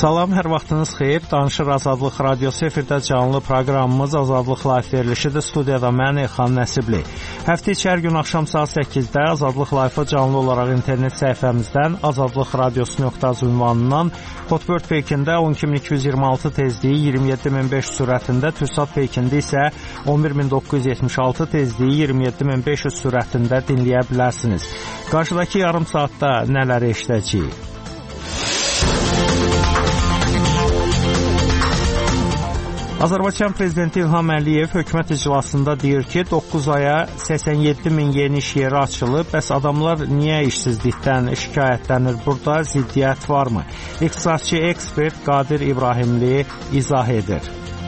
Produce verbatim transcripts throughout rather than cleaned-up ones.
Salam, hər vaxtınız xeyir. Danışır Azadlıq Radiosu efirdə canlı proqramımız Azadlıq Live verilişidir. Studiyada mən Elxan Nəsibli. Həftə içi hər gün axşam saat səkkizdə Azadlıq Live-a canlı olaraq internet səhifəmizdən azadlıq radiosu nöqtə az ünvanından, Hotbird Peykində on iki min iki yüz iyirmi altı tezliyi iyirmi yeddi min beş yüz sürətində, Türksat Peykində isə on bir min doqquz yüz yetmiş altı tezliyi iyirmi yeddi min beş yüz sürətində dinləyə bilərsiniz. Qarşıdakı yarım saatda nələri eşidəcəyik? Azərbaycan Prezidenti İlham Əliyev hökumət iclasında deyir ki, doqquz aya səksən yeddi min yeni iş yeri açılıb, bəs adamlar niyə işsizlikdən şikayətlənir? Burada ziddiyyət varmı? İqtisadçı ekspert Qadir İbrahimli izah edir.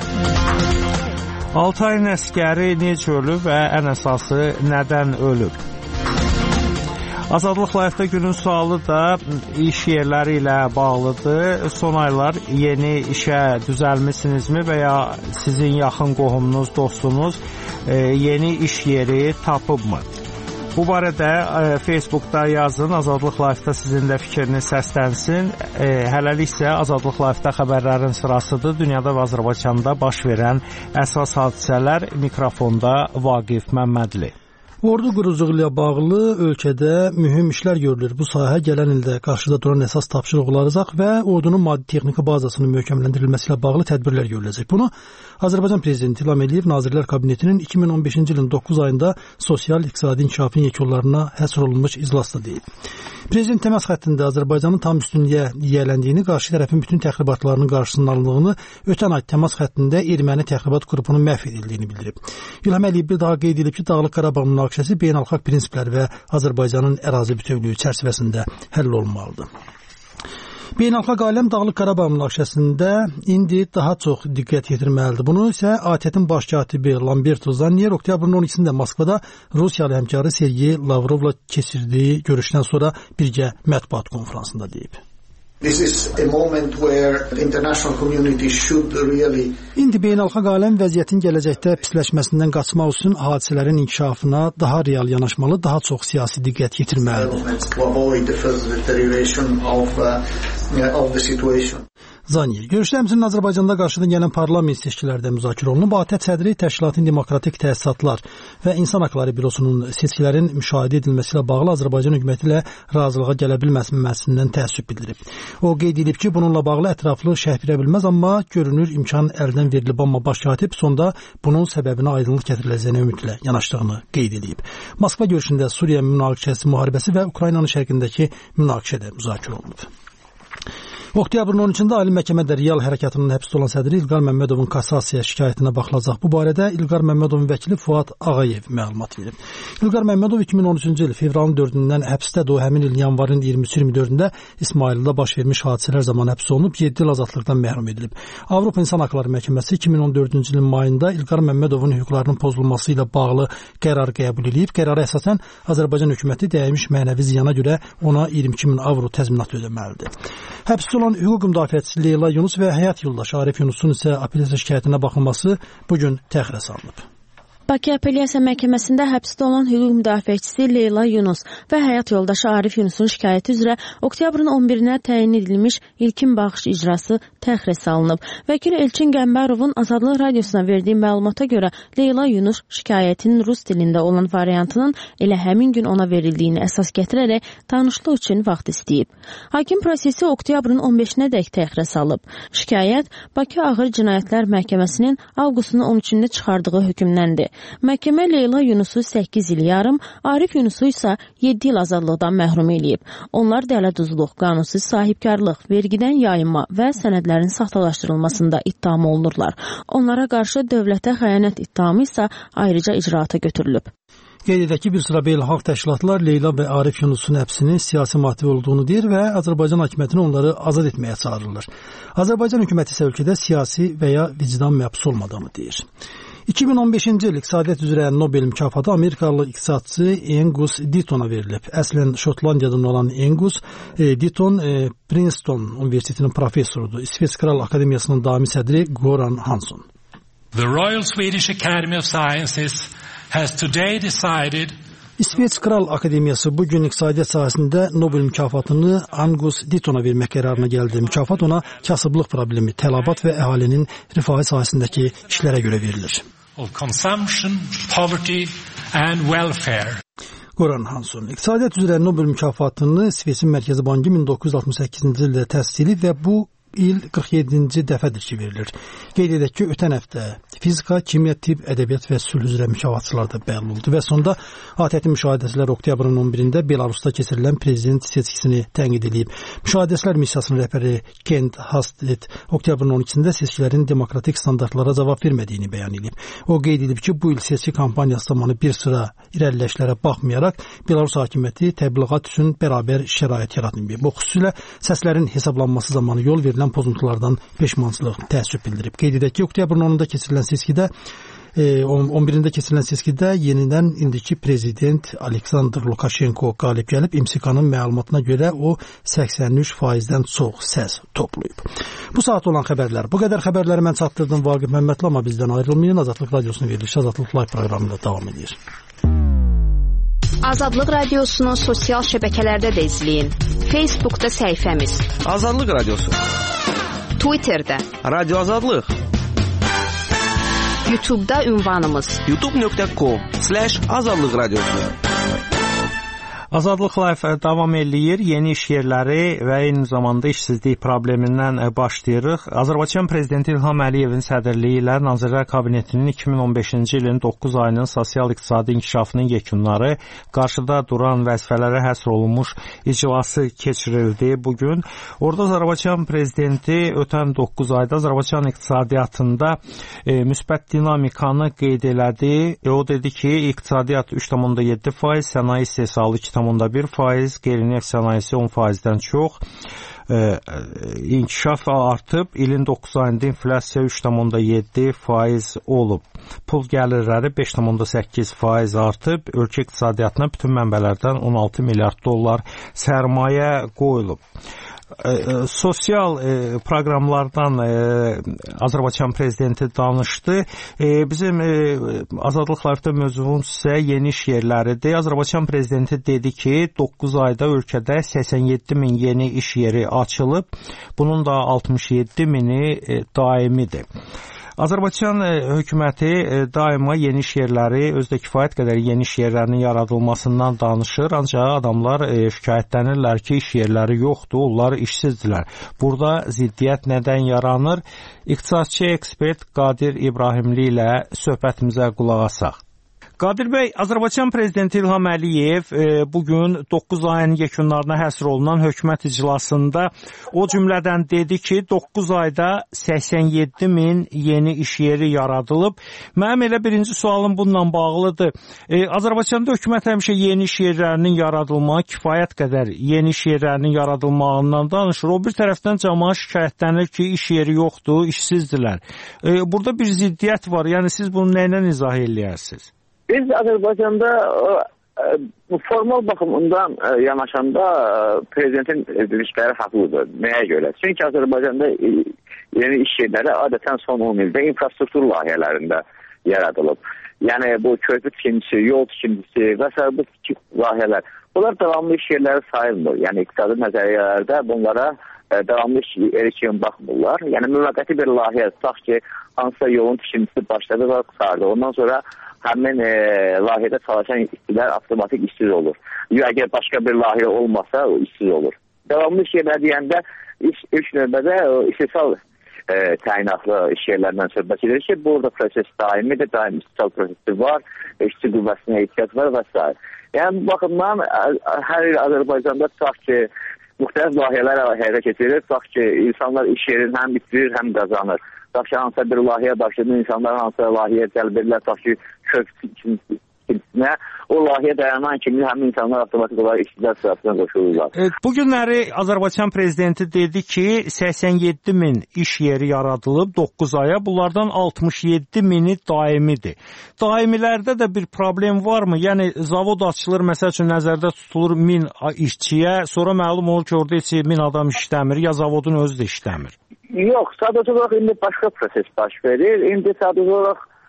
altı ayın əsgəri necə ölüb və ən əsası nədən ölüb? Azadlıq Live-da günün sualı da iş yerləri ilə bağlıdır. Son aylar yeni işə düzəlmisinizmi və ya sizin yaxın qohumunuz, dostunuz yeni iş yeri tapıbmı? Bu barədə Facebookda yazın, Azadlıq Live-da sizin də fikriniz səslənsin. Hələlik isə Azadlıq Live-da xəbərlərin sırasıdır. Dünyada və Azərbaycanda baş verən əsas hadisələr. Mikrofonda Vaqif Məmmədli. Ordu quruculuğu ilə bağlı ölkədə mühüm işlər görülür. Bu sahə gələn ildə qarşıda duran əsas tapşırıq olacaq və ordunun maddi-texniki bazasının möhkəmləndirilməsi ilə bağlı tədbirlər görüləcək. Bunu Azərbaycan Prezidenti İlham Əliyev Nazirlər Kabinetinin iki min on beşinci ilin doqquz ayında sosial-iqtisadi inkişafın yekunlarına həsr olunmuş iclasda deyib. Prezident təmas xəttində Azərbaycanın tam üstünlüyə yiyələndiyini, qarşı tərəfin bütün təxribatlarının qarşısının alındığını, ötən ay təmas xəttində erməni təxribat qrupunun məhv edildiyini bildirib. İlham Əliyev bir daha qeyd edib ki, Dağlıq Qarabağ münaqişəsi beynəlxalq prinsiplər və Azərbaycanın ərazi bütövlüyü çərçivəsində həll olunmalıdır. Beynəlxalq aləm Dağlıq Qarabağ münaqişəsində indi daha çox diqqət yetirməlidir. Bunu isə A T Ə-in baş katibi Lamberto Zannier oktyabrın on ikisində Moskvada Rusiyalı həmkarı Sergey Lavrovla keçirdiyi görüşdən sonra birgə mətbuat konfransında deyib. This is a moment where the international community should really İndi beynəlxalq aləm vəziyyətin gələcəkdə pisləşməsindən qaçmaq üçün hadisələrin inkişafına daha real yanaşmalı, daha çox siyasi diqqət yetirməlidir. to avoid the further deterioration of uh, of the situation. Zannier, görüşdə həmçinin Azərbaycanda qarşıdan gələn parlament seçkilərdə müzakirə olunub. A T Ə sədri Təşkilatın Demokratik Təsisatlar və İnsan Haqları Bürosunun seçkilərin müşahidə edilməsi ilə bağlı Azərbaycan hökuməti ilə razılığa gələ bilməsindən təəssüf bildirib. O qeyd edib ki, bununla bağlı ətraflı şərh verə bilməz, amma görünür imkan əldən verilib, amma baş katib sonda bunun səbəbinə aydınlıq gətiriləcəyinə ümidlə yanaşdığını qeyd edib. Moskva görüşündə Suriya münaqişəsi müharibəsi və Ukraynanın şərqindəki münaqişə də müzakirə olunub. Oktyabrın on üçündə Ali Məhkəmədə Real Hərəkatının həbsdə olan sədri İlqar Məmmədovun kassasiya şikayətinə baxılacaq. Bu barədə İlqar Məmmədovun vəkili Fuad Ağayev məlumat verib. İlqar Məmmədov iki min on üçüncü il fevralın dördündən həbsdədir. O həmin il yanvarın iyirmi üç iyirmi dördündə İsmaildə baş vermiş hadisələr zamanı həbs olunub, yeddi il azadlıqdan məhrum edilib. Avropa İnsan Haqları Məhkəməsi iki min on dördüncü ilin mayında İlqar Məmmədovun hüquqlarının pozulması ilə bağlı qərar qəbul edib. Qərara əsasən Azərbaycan hökuməti dəymiş mənəvi ziyana görə ona iyirmi iki min avro təzminat ödəməlidir. Həbsdə olan hüquq müdafiəçisi Leyla Yunus və həyat yoldaşı Arif Yunusun isə apellyasiya şikayətinə baxılması bugün təxirə salınıb. Bakı Apellyasiya Məhkəməsində həbsdə olan hüquq müdafiəçisi Leyla Yunus və həyat yoldaşı Arif Yunusun şikayəti üzrə oktyabrın on birinə təyin edilmiş ilkin baxış icrası təxirə salınıb. Vəkil Elçin Qəmbərovun Azadlıq Radiosuna verdiyi məlumata görə Leyla Yunus şikayətinin rus dilində olan variantının elə həmin gün ona verildiyini əsas gətirərək tanışlıq üçün vaxt istəyib. Hakim prosesi oktyabrın on beşinə dək təxirə salıb. Şikayət Bakı Ağır Cinayətlər Məhkəməsinin avqustun on üçündə çıxardığı hökmdəndir. Məhkəmə Leyla Yunusu səkkiz il yarım, Arif Yunusu isə yeddi il azadlıqdan məhrum eləyib. Onlar dələduzluq, qanunsuz sahibkarlıq, vergidən yayınma və sənədlərin saxtalaşdırılmasında ittiham olunurlar. Onlara qarşı dövlətə xəyanət ittihamı isə ayrıca icraata götürülüb. Qeyd edək ki, bir sıra beynəlxalq təşkilatlar Leyla və Arif Yunusun həbsinin siyasi motiv olduğunu deyir və Azərbaycan hakimiyyətini onları azad etməyə çağırırlar. Azərbaycan hökuməti isə ölkədə siyasi və ya vicdan məhbus olmadığını deyir. iki min on beşinci il iqtisadiyyat üzrə Nobel mükafatı Amerikalı iqtisadçı Angus Deaton'a verilib. Əslən Şotlandiyadan olan Angus Deaton e, Princeton Universitetinin professorudur. İsveç Kral Akademiyasının daimi sədri Goran Hansson. The Royal Swedish Academy of Sciences has today decided İsveç Kral Akademiyası bugün iqtisadiyyat sahəsində Nobel mükafatını Angus Deaton'a vermək qərarına gəldi. Mükafat ona kasıblıq problemi, tələbat və əhalinin rifahı sahəsindəki işlərə görə verilir. Of consumption, poverty and welfare. Goran Hansson iqtisadiyyat üzrə Nobel mükafatını İsveçin Mərkəzi Bankı min doqquz yüz altmış səkkizinci ildə təsis edib və bu il qırx yeddinci dəfədir ki, verilir. Qeyd edək ki, ötən həftə fizika, kimya, tibb, ədəbiyyat və sülh üzrə mükafatçılar da bəyan oldu və sonda A T T müşahidəçilər oktyabrın on birində Belarusda keçirilən prezident seçkisini tənqid edib. Müşahidəçilər missiyasının rəhbəri Kent Hastet oktyabrın on ikisində seçkilərin demokratik standartlara cavab vermədiyini bəyan edib. O qeyd edib ki, bu il seçki kampaniyası zamanı bir sıra irəliləyişlərə baxmayaraq Belarus hakimiyyəti təbliğat üçün bərabər şərait yaratmayıb. Bu xüsusilə səslərin hesablanması zamanı yol verilən pozuntulardan peşmançılıq təəssüf bildirib. Qeyd edək ki, oktyabrın onunda keçirilən seçkidə on birində keçirilən seçkidə yenidən indiki prezident Aleksandr Lukashenko qalib gəlib. M S K-nın məlumatına görə o səksən üç faizdən çox səs toplayıb. Bu saat olan xəbərlər. Bu qədər xəbərləri mən çatdırdım Vaqif Məmmədli, amma bizdən ayrılmayın. Azadlıq Radiosunu verilişi Azadlıq Live proqramında davam edir. Azadlıq Radiosunu sosial şəbəkələrdə də izləyin. Facebookda səhifəmiz Azadlıq Radiosu, Twitterdə Radio Azadlıq, YouTube'da ünvanımız youtube nöqtə com slash azadlıq radiosu. Azadlıq Live davam eləyir. Yeni iş yerləri və eyni zamanda işsizlik problemindən başlayırıq. Azərbaycan Prezidenti İlham Əliyevin sədrliyi ilə Nazirlər Kabinetinin iki min on beşinci ilin doqquz ayının sosial-iqtisadi inkişafının yekunları, qarşıda duran vəzifələrə həsr olunmuş iclası keçirildi bugün. Orada Azərbaycan Prezidenti ötən doqquz ayda Azərbaycan iqtisadiyyatında e, müsbət dinamikanı qeyd elədi. E, o dedi ki, iqtisadiyyat üç tam yeddi faiz, sənaye istehsalı iki tam bir faiz, qeyri-neft sənayesi on faizdən çox e, inkişaf artıb. İlin doqquz ayında inflyasiya üç tam yeddi faiz olub. Pul gəlirləri beş tam səkkiz faiz artıb. Ölkə iqtisadiyyatına bütün mənbələrdən on altı milyard dollar sərmayə qoyulub. E, e, sosial e, proqramlardan e, Azərbaycan Prezidenti danışdı. E, bizim e, Azadlıq Live-da mövzumuz isə yeni iş yerləridir. Azərbaycan Prezidenti dedi ki, doqquz ayda ölkədə səksən yeddi min yeni iş yeri açılıb. Bunun da altmış yeddi mini e, daimidir. Azərbaycan hökuməti daima yeni iş yerləri, özdə kifayət qədər yeni iş yerlərinin yaradılmasından danışır. Ancaq adamlar şikayətlənirlər ki, iş yerləri yoxdur, onlar işsizdirlər. Burada ziddiyyət nədən yaranır? İqtisadçı ekspert Qadir İbrahimli ilə söhbətimizə qulaq asaq. Qadir bəy, Azərbaycan Prezidenti İlham Əliyev e, bugün doqquz ayın yekunlarına həsr olunan hökumət iclasında o cümlədən dedi ki, doqquz ayda səksən yeddi min yeni iş yeri yaradılıb. Mənim elə birinci sualım bununla bağlıdır. E, Azərbaycanda hökumət həmişə yeni iş yerlərinin yaradılmağı, kifayət qədər yeni iş yerlərinin yaradılmağından danışır. O bir tərəfdən cəmaət şikayətlənir ki, iş yeri yoxdur, işsizdirlər. E, burada bir ziddiyyət var. Yəni siz bunu nə ilə izah eləyərsiniz? Biz Azərbaycanda bu formal baxımından yanaşanda prezidentin dedikləri haqlıdır. Nəyə görə? Çünki Azərbaycanda yeni iş yerləri adətən son on ildə infrastruktur layihələrində yaradılıb. Yəni bu körpü tikintisi, yol tikintisi və s. bu layihələr. Bunlar davamlı iş yerləri sayılmır. Yəni iqtisadi nəzəriyyələrdə bunlara davamlı iş yeri kimi baxmırlar. Yəni müvəqqəti bir layihə tutaq ki, hansısa yolun tikintisi başladı və qısardı. Ondan sonra həmin e, layihədə çalışan işçilər avtomatik işsiz olur. Ya əgər başqa bir layihə olmasa o işsiz olur. Davamlı iş yerləri deyəndə iş, ilk növbədə istehsal e, təyinatlı iş yerlərindən söhbət edir ki, burada proses daimidir, daim istehsal prosesi var, işçi qüvvəsinə ehtiyac var və s. Yəni bu baxımdan hər il Azərbaycanda tutaq ki, müxtəlif layihələr həyata keçirilir, tutaq ki, insanlar iş yerini həm bitirir, həm qazanır. Tutaq ki, hansısa bir layihə başladı, insanlar hansısa layihəyə cəlb edirlər, tutaq ki, köp ikincinə, o layihə dayanan kimi həmin insanlar avtomatik olaraq işçilər sırasına qoşulurlar. Evet, bu günləri Azərbaycan Prezidenti dedi ki, səksən yeddi min iş yeri yaradılıb doqquz aya, bunlardan altmış yeddi mini daimidir. Daimilərdə də bir problem varmı? Yəni, zavod açılır, məsəl üçün nəzərdə tutulur min işçiyə, sonra məlum olur ki, orada heç min adam işləmir, ya zavodun özü də işləmir. Yox, sadəcə olaraq indi başqa proses baş verir. İndi sadəcə olaraq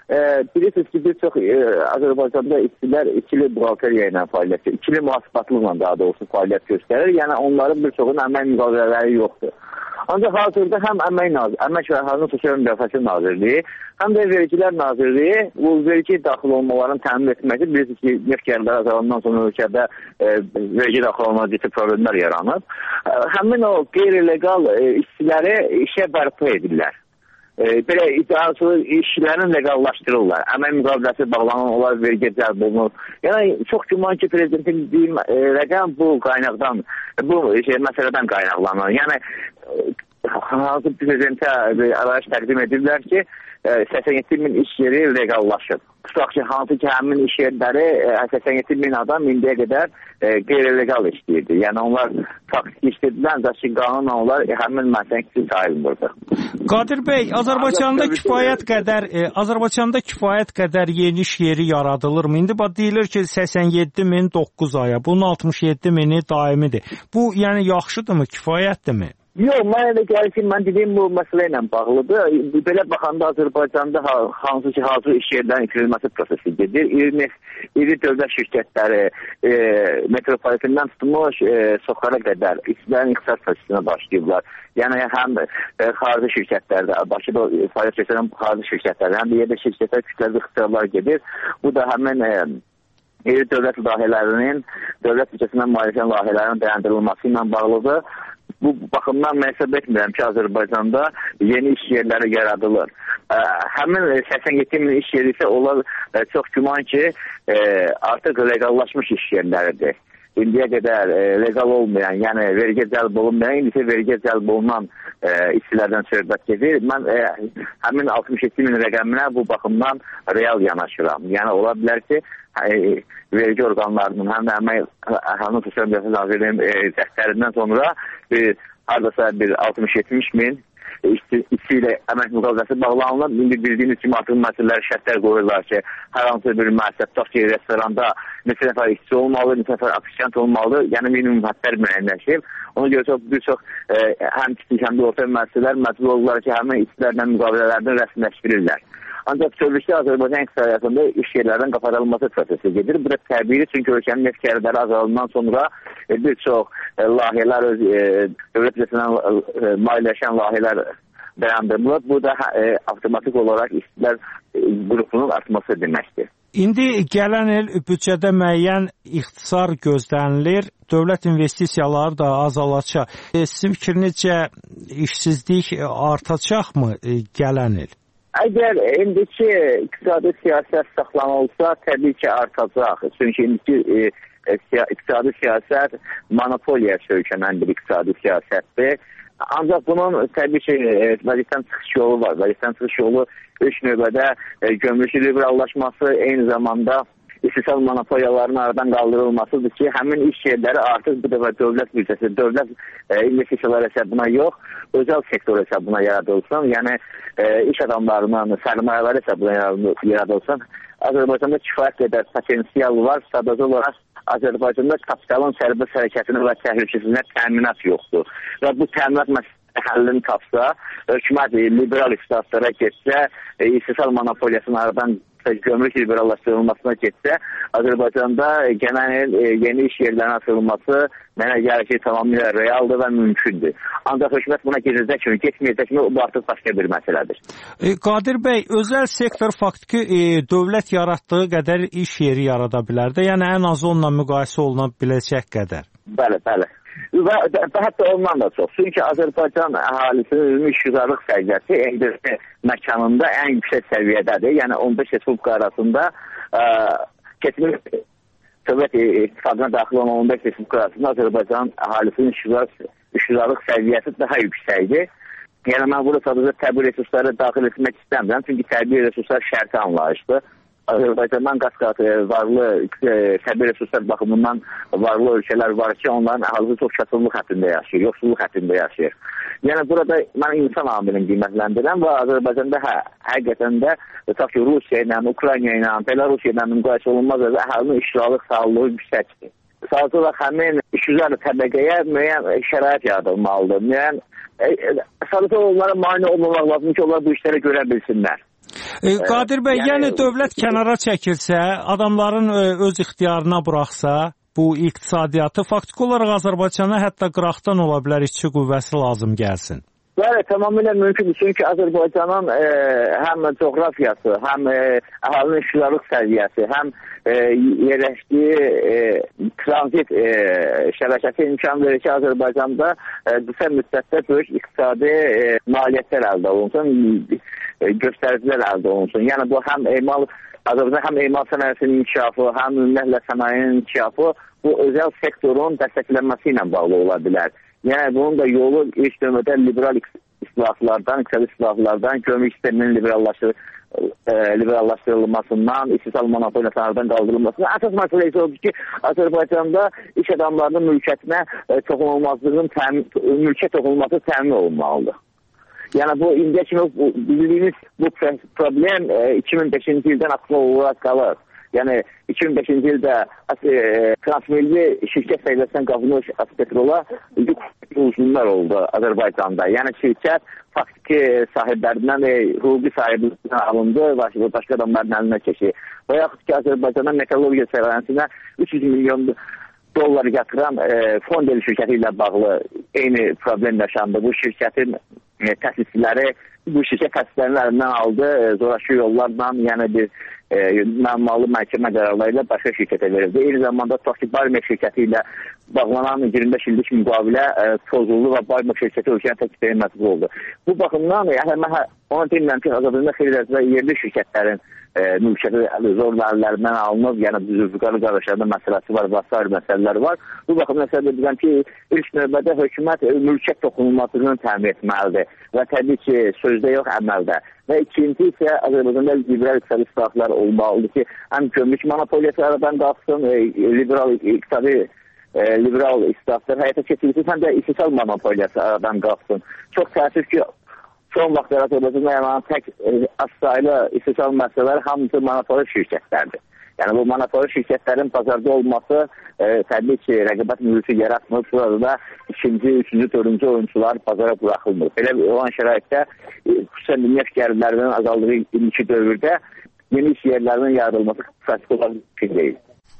e, bilirsiniz ki, bir çox e, Azərbaycanda işçilər ikili buğalteriya ilə fəaliyyət, ikili mühasibatlıqla daha doğrusu fəaliyyət göstərir. Yəni onların bir çoxunun əmək müqavilələri yoxdur. Ancaq hazırda həm Əmək Nazirliyi, Əmək və Əhalinin Sosial Müdafiəsi Nazirliyi, həm də Vergilər Nazirliyi bu vergi daxil olmalarını təmin etməkdir. Bilirsiniz ki, neft gəlirləri azalından sonra ölkədə e, vergi daxil olmaları ciddi problemlər yaranıb. E, həmin o qeyri-legal e, işçiləri işə bərpa edirlər. E, belə iddiası işçilərin legallaşdırırlar. Əmək müqaviləsi bağlanan, onlar vergi cəlb olunur. Yəni, çox güman ki, prezidentin deyim, e, rəqəm bu qaynaqdan, bu şey, məsələdən qaynaqlanır. Yəni, hansı prezidentə arayış təqdim edirlər ki, səksən yeddi min iş yeri legallaşıb. Tutaq ki, hansı ki, həmin iş yerləri səksən yeddi min adam indiyə qədər qeyri-legal işləyirdi. Yəni, onlar faktiki işlədilər, ancaq ki, qanunla onlar həmin məsələn sayılmırdı. Qadir bəy, Azərbaycanda kifayət qədər, e, Azərbaycanda kifayət qədər yeni iş yeri yaradılırmı? İndi bax deyilir ki, səksən yeddi min doqquz aya, bunun altmış yeddi mini daimidir. Bu, yəni yaxşıdırmı, kifayətdirmi? Yox, mənə də gəlir ki, mən dediyim bu məsələ ilə bağlıdır. Belə baxanda Azərbaycanda hansı ki, hazır iş yerlərinin itirilməsi prosesi gedir. İri, iri dövlət şirkətləri e, metropolitindən tutmuş e, soxara qədər işçilərin iqtisad prosesinə başlayıblar. Yəni, həm e, xarici şirkətlərdə, Bakıda fəaliyyət göstərən xarici şirkətlərdə, həm də yerdə şirkətlər kütləvi ixtisarlar gedir. Bu da həmin e, iri dövlət layihələrinin, dövlət büdcəsindən maliyyələnən layihələrin dayandırılması ilə bağlıdır. Bu baxımdan mən hesab etmirəm ki, Azərbaycanda yeni iş yerləri yaradılır. Ə, həmin səksən yeddi min iş yeri isə onlar ə, çox güman ki, ə, artıq legallaşmış iş yerləridir. İndiyə qədər ə, legal olmayan, yəni vergi cəlb olunmayan, indi isə vergi cəlb olunan ə, işçilərdən söhbət gedir. Mən ə, həmin altmış yeddi min rəqəminə bu baxımdan real yanaşıram. Yəni, ola bilər ki, ə, vergi orqanlarının, həm də Əmək Əhalinin Sosial Müdafiəsi Nazirliyinin dəstərindən sonra bir, haradasa bir altmış yetmiş min işçi, işçi ilə əmək müqaviləsi bağlanılır. İndi bildiyiniz kimi artıq məsələlər şərtlər qoyurlar ki, hər hansı bir müəssisə, tutaq ki, restoranda neçə nəfər işçi olmalı, neçə nəfər ofisiant olmalı, yəni minimum hədlər müəyyənləşib. Ona görə çox, bir çox e, həm kiçik, həm də orta müəssisələr məcbur olurlar ki, həmin işçilərlə müqavilələrini rəsmiləşdirirlər. Ancaq bütövlükdə Azərbaycan iqtisadiyyatında iş yerlərdən qapadılması prosesi gedir. Bu da təbii, çünki ölkənin neft gəlirləri azalından sonra e, bir çox e, layihələr, öz, e, dövlət büdcəsindən e, maliyyələşən layihələr dayandırılır. Bu da e, avtomatik olaraq işçilər e, qrupunun artması deməkdir. İndi gələn il büdcədə müəyyən ixtisar gözlənilir. Dövlət investisiyaları da azalacaq. E, sizin fikrinizcə işsizlik artacaqmı e, gələn il? Əgər indiki iqtisadi siyasət saxlanılsa, təbii ki, artacaq. Çünki indiki e, siya, iqtisadi siyasət monopoliya söykənən bir iqtisadi siyasətdir. Ancaq bunun təbii ki, e, vəzifədən çıxış yolu var. Vəzifədən çıxış yolu ilk növbədə e, gömrük liberallaşması, eyni zamanda istehsal monopoliyalarının aradan qaldırılmasıdır ki, həmin iş yerləri artıq bu dəfə dövlət büdcəsi, dövlət e, investisiyalar hesabına yox, özəl sektor hesabına yaradılsın. Yəni, e, iş adamlarının sərmayələri hesabına yaradılsın. Azərbaycanda kifayət qədər potensial var. Sadəcə olaraq Azərbaycanda kapitalın sərbəst hərəkətinə və təhlükəsizliyinə təminat yoxdur. Və bu təminat məsələsi həllini tapsa, hökumət liberal iqtisadlara getsə, e, istehsal monopoliyasının aradan gömrük liberallaşdırılmasına getsə, Azərbaycanda gələn il e, yeni iş yerlərinin açılması mənə gəlir ki, tamamilə realdır və mümkündür. Ancaq hökumət buna gedəcək kimi, getməyəcək kimi, bu artıq başqa bir məsələdir. E, Qadir bəy, özəl sektor faktiki e, dövlət yaratdığı qədər iş yeri yarada bilər də, yəni ən azı onunla müqayisə oluna biləcək qədər. Bəli, bəli. Və hətta ondan da çox. Çünki Azərbaycan əhalisinin ümumi işgüzarlıq səviyyəsi endüstri məkanında ən yüksək səviyyədədir. Yəni on beş respublika arasında ə, keçmiş Sovet İttifaqına daxil olan on beş respublika arasında Azərbaycan əhalisinin işgüzarlıq səviyyəsi daha yüksəkdir. Yəni mən burada sadəcə təbii resursları daxil etmək istəmirəm. Çünki təbii resurslar şərti anlayışdır. Azərbaycandan qat-qat varlı təbii resurslar baxımından varlı ölkələr var ki, onların əhalisi çox çatımlıq həttində yaşayır, yoxsulluq həttində yaşayır. Yəni burada mən insan amilini qiymətləndirəm və Azərbaycanda hə, həqiqətən də tutaq ki, Rusiya ilə, Ukrayna ilə, Belarusiya ilə müqayisə olunmaz və əhalinin işgüzarlıq sağlığı yüksəkdir. Sadəcə olaraq həmin işgüzar təbəqəyə müəyyən şərait yaradılmalıdır. Müəyyən sadəcə onlara mane olmamaq lazım ki, onlar bu işləri görə bilsinlər. E, Qadir bəy, yəni, yəni dövlət kənara çəkilsə, adamların öz ixtiyarına buraxsa, bu iqtisadiyyatı faktiki olaraq Azərbaycana hətta qıraqdan ola bilər işçi qüvvəsi lazım gəlsin. Bəli, tamamilə mümkündür. Çünki Azərbaycanın e, həm coğrafiyası, həm e, əhalinin işçilik səviyyəsi, həm e, yerləşdiyi e, tranzit e, şəbəkəsi imkan verir ki, Azərbaycanda e, qısa müddətdə böyük iqtisadi e, nailiyyətlər əldə olunsun, e, göstəricilər əldə olunsun. Yəni bu həm emal, Azərbaycan həm emal sənayesinin inkişafı, həm ümumiyyətlə sənayenin inkişafı bu özəl sektorun dəstəklənməsi ilə bağlı ola bilər. Yəni bunun da yolu ilk dövrdə liberal islahatlardan, iqtisadi islahatlardan, kömür sisteminin liberallaşdır, e, liberallaşdırılmasından, istehsal monopoliyalardan qaldırılmasından. Əsas məsələ isə odur ki, Azərbaycanda iş adamlarının mülkiyyətinə e, toxunulmazlığının təmin, mülkiyyət toxunulması təmin olunmalıdır. Yəni bu indiyə kimi bildiyimiz bu problem e, iki min beşinci ildən aktual olaraq qalır. Yəni iki min beşinci ildə e, transmilli şirkət sayılırsan qazılmış Azpetrola uğursuzluqlar oldu Azərbaycanda. Yəni şirkət faktiki sahiblərindən və hüquqi sahibliyindən alındı və başqa adamların əlinə keçir. Və yaxud ki, Azərbaycanda metalurgiya sərayəsinə üç yüz milyon dollar yatıran e, Fondel şirkəti ilə bağlı eyni problem yaşandı. Bu şirkətin e, təsisçiləri bu şirkət təsislərinin əlindən aldı, e, zorakı yollarla, yəni bir E, məmmalı məhkəmə qərarları ilə başqa şirkətə verildi. Eyni zamanda Toki Barmek şirkəti ilə bağlanan iyirmi beş illik müqavilə e, pozuldu və Barmek şirkəti ölkənin təklifə məhsul oldu. Bu baxımdan yəni, mən ona deyirəm ki, Azərbaycanda xeyli dərəcədə yerli şirkətlərin e, mülkiyyəti zorla əllərindən alınıb, yəni düzülfüqarlı qardaşlarında məsələsi var, və sair məsələləri var. Bu baxımdan səbəb edirəm ki, ilk növbədə hökumət mülkiyyət toxunulmazlığını təmin etməlidir və təbii ki, sözdə yox, əməldə. Və ikinci isə Azərbaycanda liberal iqtisadi islahatlar olmalıdır ki, həm gömrük monopoliyası aradan qalsın, e, liberal iqtisadi e, liberal islahatlar həyata keçirilsin, həm də istehsal monopoliyası aradan qalsın. Çox təəssüf ki, son vaxtlar Azərbaycanda yaranan tək e, asaylı istehsal məsələləri hamısı monopoli şirkətlərdir. Yəni bu monopoli şirkətlərin bazarda olması e, təbii ki, rəqabət mühiti yaratmır. Burada da ikinci, üçüncü, dördüncü oyuncular bazara buraxılmır. Belə olan şəraitdə e, xüsusən neft gəlirlərinin azaldığı indiki dövrdə yeni iş yerlərinin yaradılması pratik olan bir deyil.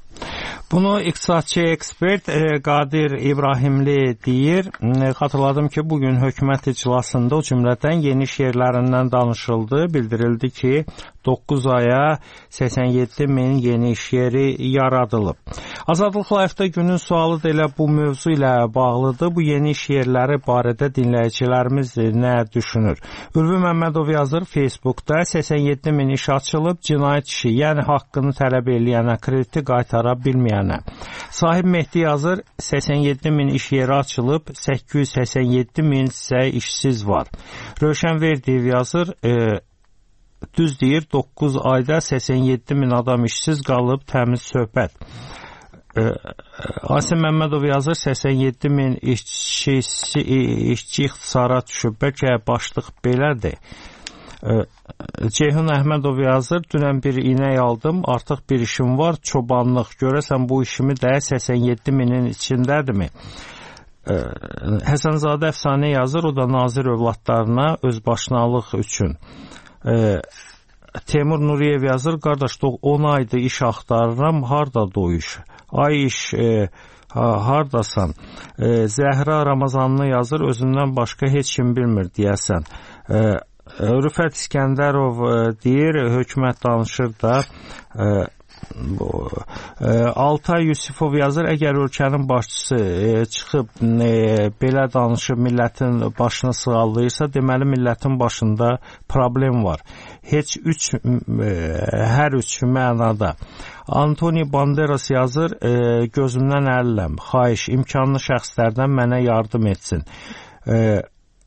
Bunu iqtisadçı ekspert e, Qadir İbrahimli deyir. E, xatırladım ki, bugün hökumət iclasında o cümlədən yeni iş yerlərindən danışıldı. Bildirildi ki, doqquz aya səksən yeddi min yeni iş yeri yaradılıb. Azadlıq Live-da günün sualı da elə bu mövzu ilə bağlıdır. Bu yeni iş yerləri barədə dinləyicilərimiz nə düşünür? Ülvi Məmmədov yazır Facebookda səksən yeddi min iş açılıb, cinayət işi, yəni haqqını tələb eləyənə, krediti qaytara bilməyənə. Sahib Mehdi yazır səksən yeddi min iş yeri açılıb, səkkiz yüz səksən yeddi min isə işsiz var. Rövşən Verdiyev yazır e, düz deyir, doqquz ayda səksən yeddi min adam işsiz qalıb, təmiz söhbət. E, Asim Məmmədov yazır səksən yeddi min işçisi, işçi ixtisara düşüb, bəlkə başlıq belədir. E, Ceyhun Əhmədov yazır, dünən bir inək aldım, artıq bir işim var, çobanlıq. Görəsən bu işimi də səksən yeddi minin içindədirmi? E, Həsənzadə Əfsanə yazır, o da nazir övladlarına özbaşınalıq üçün. E, Teymur Nuriyev yazır, qardaş, on aydır iş axtarıram, harda doyuş? Ay iş, e, hardasan? E, Zəhra Ramazanlı yazır, özündən başqa heç kim bilmir deyəsən. E, Rüfət İskəndərov e, deyir, hökumət danışır da, e, e, Altay Yusifov yazır, əgər ölkənin başçısı e, çıxıb e, belə danışıb millətin başını sığallayırsa, deməli millətin başında problem var. Heç üç, e, hər üç mənada. Antoni Banderas yazır, e, gözümdən əliləm, xahiş, imkanlı şəxslərdən mənə yardım etsin. E,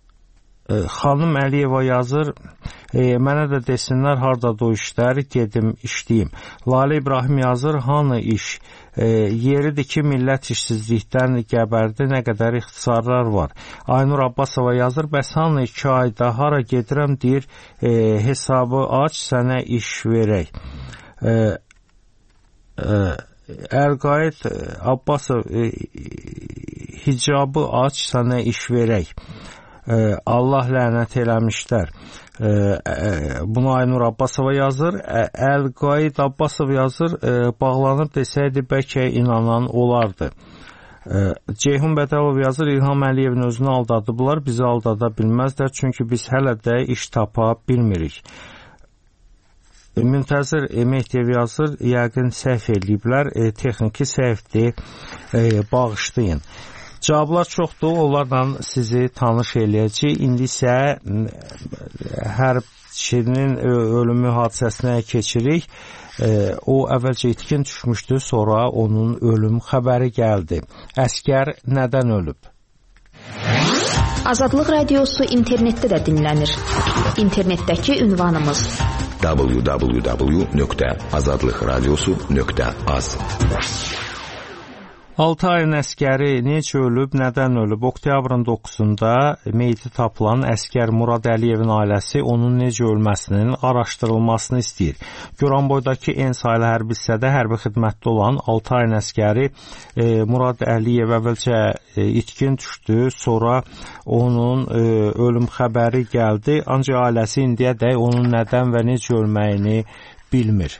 Xanım Əliyeva yazır, e, mənə də desinlər harda o işləri gedim, işləyim. Lalə İbrahim yazır, hanı iş? E, yeridir ki, millət işsizlikdən gəbərdi, nə qədər ixtisarlar var. Aynur Abbasova yazır, bəs hanı iki ayda hara gedirəm, deyir, e, hesabı aç, sənə iş verək. E, e, Ərqayət Abbasov, e, hicabı aç, sənə iş verək. Allah lənət eləmişlər. Bunu Aynur Abbasova yazır. Əl-Qaid Abbasov yazır. Bağlanıb desəydi bəlkə inanan olardı. Ceyhun Bədəlov yazır. İlham Əliyevin özünü aldadıblar. Bizi aldada bilməzlər. Çünki biz hələ də iş tapa bilmirik. Müntəzir Mehdiyev yazır. Yəqin səhv eləyiblər. Texniki səhvdir. Bağışlayın. Cavablar çoxdur, onlarla sizi tanış eləyəcək. İndi isə hərbçinin ölümü hadisəsinə keçirik. O əvvəlcə itkin düşmüşdü, sonra onun ölüm xəbəri gəldi. Əskər nədən ölüb? Azadlıq Radiosu internetdə də dinlənir. İnternetdəki ünvanımız w w w nöqtə azadlıq radiosu nöqtə az. altı ayın əskəri necə ölüb, nədən ölüb? Oktyabrın doqquzunda meyiti tapılan əskər Murad Əliyevin ailəsi onun necə ölməsinin araşdırılmasını istəyir. Goranboydakı en saylı hərbi hissədə hərbi xidmətdə olan altı ayın əskəri e, Murad Əliyev əvvəlcə e, itkin düşdü, sonra onun e, ölüm xəbəri gəldi. Ancaq ailəsi indiyədək onun nədən və necə ölməyini bilmir.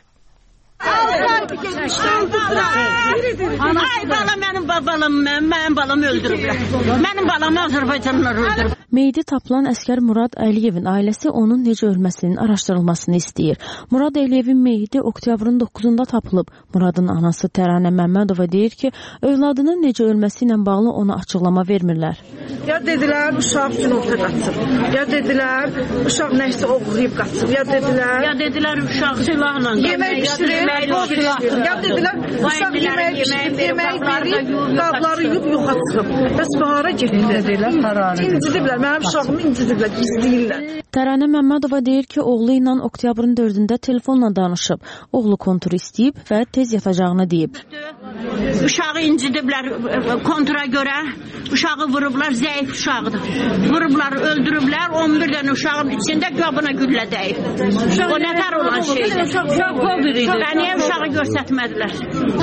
Ay bala mənim babalam, mən, mənim balamı öldürüblər. Mənim balamı Azərbaycanlılar öldürüb. Meyidi tapılan əskər Murad Əliyevin ailəsi onun necə ölməsinin araşdırılmasını istəyir. Murad Əliyevin meyidi oktyabrın doqquzunda tapılıb. Muradın anası Təranə Məmmədova deyir ki, övladının necə ölməsi ilə bağlı ona açıqlama vermirlər. Ya dedilər, uşaq günorta qaçıb. Ya dedilər, uşaq nəsə oğurlayıb qaçıb. Ya dedilər, ya dedilər uşaq silahla. Yemək pişirir, ya dedilər, uşaq yemək pişirib, yemək verib, qabları yuyub yoxa çıxıb. Bəs bahara getdi dedilər, hararı. İncidiblər, mənim uşağımı incidiblər, izləyirlər. Tərənə Məmmədova deyir ki, oğlu ilə oktyabrın dördündə telefonla danışıb. Oğlu konturu istəyib və tez yatacağını deyib. Uşağı incidiblər kontura görə, uşağı vurublar, zəif uşağıdır. Vurublar, öldürüblər, on bir dənə uşağın içində qabına güllə dəyib. O nətər olan şeydir. Və niyə uşağı göstərmədilər?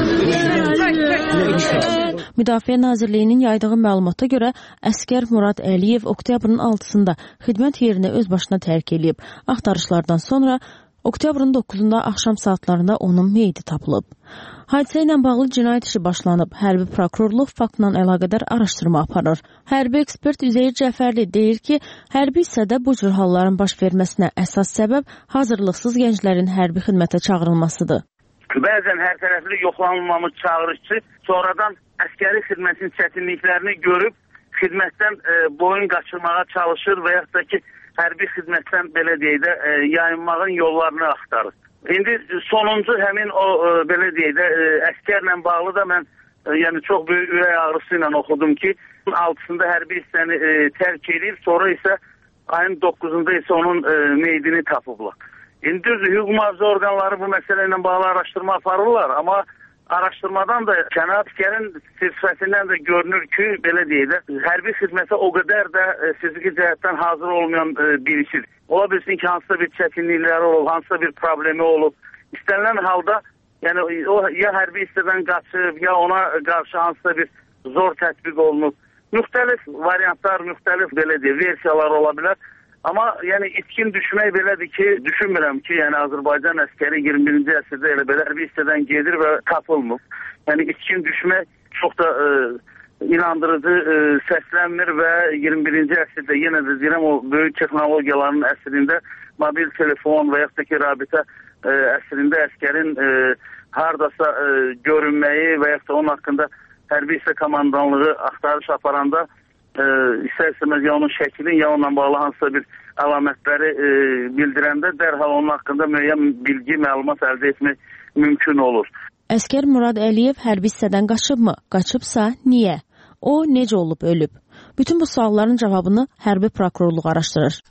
Müdafiə Nazirliyinin yaydığı məlumata görə əskər Murad Əliyev oktyabrın altısında xidmət yerini öz başına tərk edib. Axtarışlardan sonra oktyabrın doqquzunda axşam saatlarında onun meyidi tapılıb. Hadisə ilə bağlı cinayət işi başlanıb. Hərbi prokurorluq faktla əlaqədar araşdırma aparır. Hərbi ekspert Üzeyir Cəfərli deyir ki, hərbi hissədə bu cür halların baş verməsinə əsas səbəb hazırlıqsız gənclərin hərbi xidmətə çağırılmasıdır. Bəzən hər tərəfli yoxlanılmamış çağırışçı sonradan əskəri xidmətin çətinliklərini görüb xidmətdən e, boyun qaçırmağa çalışır və yaxud da ki, hərbi xidmətdən belə deyək də e, yayınmağın yollarını axtarır. İndi sonuncu həmin o e, belə deyək də e, əskərlə bağlı da mən e, yəni çox böyük ürək ağrısı ilə oxudum ki, altısında hərbi hissəni e, tərk edib, sonra isə ayın doqquzunda isə onun e, meyidini tapıblar. İndi düzdür, hüquq mühafizə orqanları bu məsələ ilə bağlı araşdırma aparırlar, amma araşdırmadan da cənab əskərin sifətindən də görünür ki, belə deyək də, hərbi xidmətə o qədər də e, fiziki cəhətdən hazır olmayan e, birisidir. Ola bilsin ki, hansısa bir çətinlikləri olub, hansısa bir problemi olub. İstənilən halda, yəni o ya hərbi hissədən qaçıb, ya ona qarşı hansısa bir zor tətbiq olunub. Müxtəlif variantlar, müxtəlif belə deyək, versiyalar ola bilər. Amma yəni itkin düşmək belədir ki, düşünmürəm ki, yəni Azərbaycan əskəri iyirmi birinci əsrdə elə belə hərbi hissədən gedir və tapılmır. Yəni itkin düşmək çox da e, inandırıcı e, səslənmir və iyirmi birinci əsrdə yenə də deyirəm o böyük texnologiyaların əsrində mobil telefon və yaxud da ki, rabitə e, əsrində əskərin e, hardasa e, görünməyi və yaxud da onun haqqında hərbi hissə komandanlığı axtarış aparanda e, istər-istəməz ya onun şəklin, ya onunla bağlı hansısa bir əlamətləri e, bildirəndə dərhal onun haqqında müəyyən bilgi, məlumat əldə etmək mümkün olur. Əskər Murad Əliyev hərbi hissədən qaçıbmı? Qaçıbsa niyə? O necə olub ölüb? Bütün bu sualların cavabını hərbi prokurorluq araşdırır.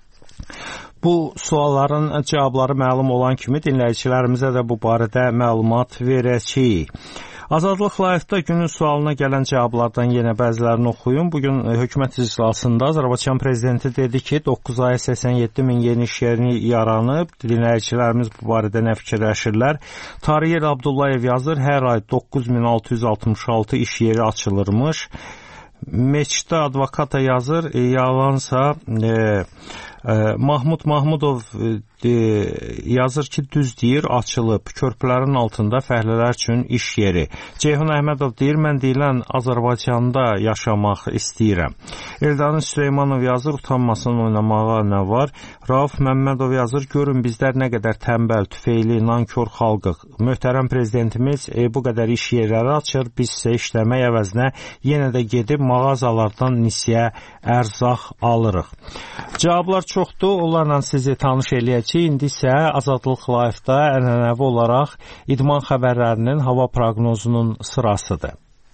Bu sualların cavabları məlum olan kimi dinləyicilərimizə də bu barədə məlumat verəcəyik. Azadlıq Live-da günün sualına gələn cavablardan yenə bəzilərini oxuyun. Bugün hökumət iclasında Azərbaycan prezidenti dedi ki, doqquz aya səksən yeddi min yeni iş yerini yaranıb. Dinləyicilərimiz bu barədə nə fikirləşirlər? Tariyel Abdullayev yazır, hər ay doqquz min altı yüz altmış altı iş yeri açılırmış. Meçdə advokata yazır, e, yalansa e, e, Mahmud Mahmudov e, yazır ki, düz deyir, açılıb körpülərin altında fəhlələr üçün iş yeri. Ceyhun Əhmədov deyir, mən deyilən Azərbaycanda yaşamaq istəyirəm. Eldanın Süleymanov yazır, utanmasın oynamağa nə var? Rauf Məmmədov yazır, görün bizlər nə qədər tənbəl, tüfeyli, nankör xalqıq. Möhtərəm prezidentimiz e, bu qədər iş yerləri açır, biz isə işləmək əvəzinə yenə də gedib mağazalardan nisiyə ərzaq alırıq. Cavablar çoxdur, onlarla sizi tanış eləyəcək. İndi isə Azadlıq Live-da ənənəvi olaraq idman xəbərlərinin hava proqnozunun sırasıdır.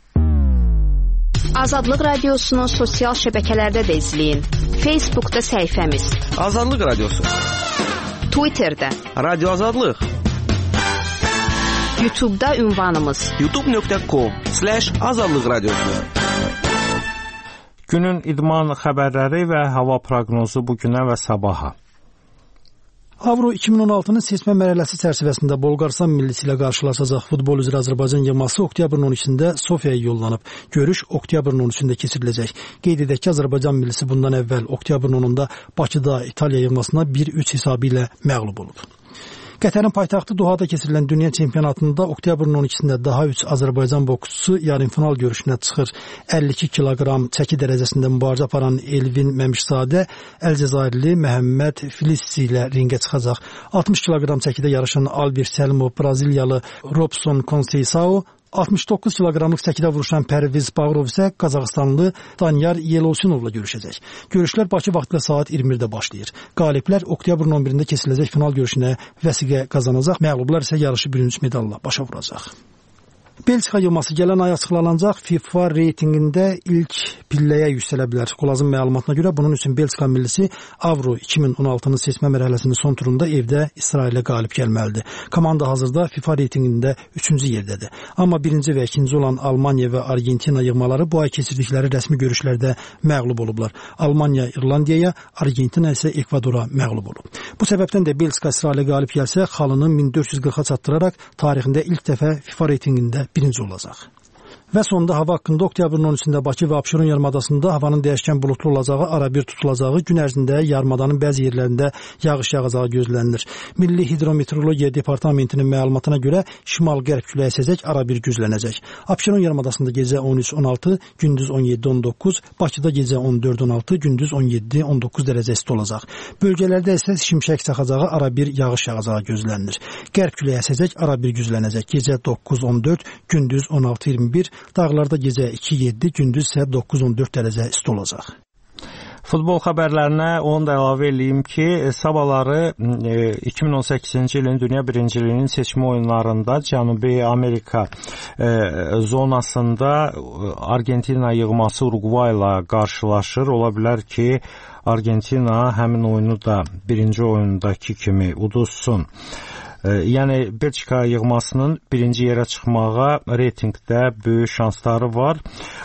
Azadlıq Radiosunu sosial şəbəkələrdə də izləyin. Facebookda səhifəmiz Azadlıq Radiosu, Twitterdə Radio Azadlıq, YouTube'da ünvanımız youtube nöqtə com slash azadlıq radiosu. Günün idman xəbərləri və hava proqnozu bugünə və sabaha. Avro iki min on altının seçmə mərhələsi çərçivəsində Bolqarıstan millisi ilə qarşılaşacaq futbol üzrə Azərbaycan yığması oktyabrın on ikisində Sofiyaya yollanıb. Görüş oktyabrın on üçündə keçiriləcək. Qeyd edək ki, Azərbaycan millisi bundan əvvəl oktyabrın onunda Bakıda İtaliya yığmasına bir üç hesabı ilə məğlub olub. Qətərin paytaxtı Dohada keçirilən dünya çempionatında oktyabrın on ikisində daha üç Azərbaycan boksçusu yarımfinal görüşünə çıxır. əlli iki kiloqram çəki dərəcəsində mübarizə aparan Elvin Məmişzadə Əlcəzairli Məhəmməd Filissi ilə ringə çıxacaq. altmış kiloqram çəkidə yarışan Albert Səlimov Braziliyalı Robson Conceição, altmış doqquz kiloqramlıq çəkidə vuruşan Pərviz Bağırov isə Qazaxıstanlı Danyar Yelosunovla görüşəcək. Görüşlər Bakı vaxtı ilə saat iyirmidə başlayır. Qaliblər oktyabrın on birində keçiriləcək final görüşünə vəsiqə qazanacaq, məğlublar isə yarışı bürünc medalla başa vuracaq. Belçika yığması gələn ay açıqlanacaq. FIFA reytinqində ilk pilləyə yüksələ bilər. Qolazın məlumatına görə bunun üçün Belçika millisi Avro iki min on altının seçmə mərhələsinin son turunda evdə İsrailə qalib gəlməlidir. Komanda hazırda FIFA reytinqində üçüncü yerdədir. Amma birinci və ikinci olan Almaniya və Argentina yığmaları bu ay keçirdikləri rəsmi görüşlərdə məğlub olublar. Almaniya İrlandiyaya, Argentina isə Ekvadora məğlub olub. Bu səbəbdən də Belçika İsrailə qalib gəlsə, xalını min dörd yüz qırxa çatdıraraq tarixində ilk dəfə FIFA reytinqində birinci olacaq. Və sonunda hava haqqında oktyabrın on üçündə Bakı və Abşeron yarımadasında havanın dəyişkən buludlu olacağı, arabir tutulacağı, gün ərzində yarımadanın bəzi yerlərində yağış yağacağı gözlənilir. Milli Hidrometeorologiya Departamentinin məlumatına görə şimal-qərb küləyi əsəcək, arabir güclənəcək. Abşeron yarımadasında gecə on üç on altı, gündüz on yeddi on doqquz, Bakıda gecə on dörd on altı, gündüz on yeddi on doqquz dərəcə isti olacaq. Bölgələrdə isə şimşək çaxacağı, arabir yağış yağacağı gözlənilir. Qərb küləyi əsəcək, arabir güclənəcək. Gecə doqquz on dörd, gündüz on altı iyirmi bir, dağlarda gecə iki yeddi, gündüz isə doqquz on dörd dərəcə isti olacaq. Futbol xəbərlərinə onu da əlavə edeyim ki, sabahları iki min on səkkizinci ilin dünya birinciliyinin seçmə oyunlarında Cənubi Amerika e, zonasında Argentina yığması Uruguay ilə qarşılaşır. Ola bilər ki, Argentina həmin oyunu da birinci oyundakı kimi uduzsun. Yəni Belçika yığmasının birinci yerə çıxmağa reytinqdə böyük şansları var.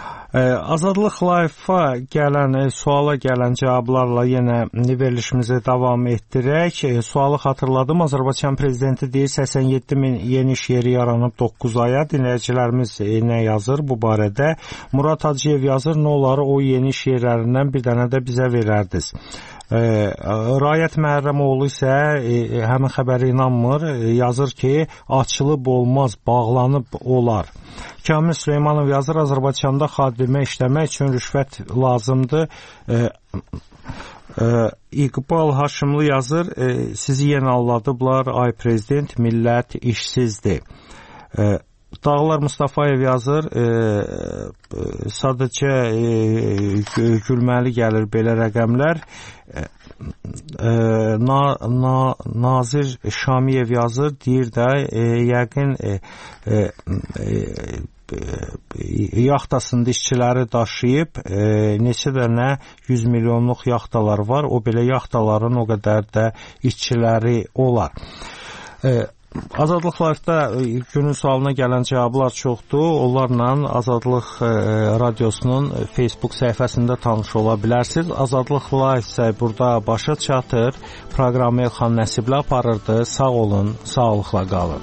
Azadlıq Live-a gələn, suala gələn cavablarla yenə verilişimizi davam etdirək. Sualı xatırladım. Azərbaycan prezidenti deyir səksən yeddi min yeni iş yeri yaranıb doqquz aya. Dinləyicilərimiz nə yazır bu barədə? Murad Hacıyev yazır, nə olar o yeni iş yerlərindən bir dənə də bizə verərdiniz. E, Rayət Məhərrəmoğlu isə e, həmin xəbərə inanmır, e, yazır ki, açılıb olmaz, bağlanıb olar. Kamil Süleymanov yazır, Azərbaycanda xadimə işləmək üçün rüşvət lazımdır. E, e, İqbal Haşimli yazır, e, sizi yenə aldadıblar, ay prezident, millət işsizdir. E, Dağlar Mustafayev yazır, e, sadəcə e, gülməli gəlir belə rəqəmlər. E, e, na, na, Nazir Şamiyev yazır, deyir də e, yəqin e, e, e, yaxtasında işçiləri daşıyıb, e, neçə dənə yüz milyonluq yaxtalar var, o belə yaxtaların o qədər də işçiləri olar. E, Azadlıq Live-da günün sualına gələn cavablar çoxdur. Onlarla Azadlıq e, radiosunun Facebook səhifəsində tanış ola bilərsiniz. Azadlıq Live isə burada başa çatır. Proqramı Elxan Nəsiblə aparırdı. Sağ olun, sağlıqla qalın.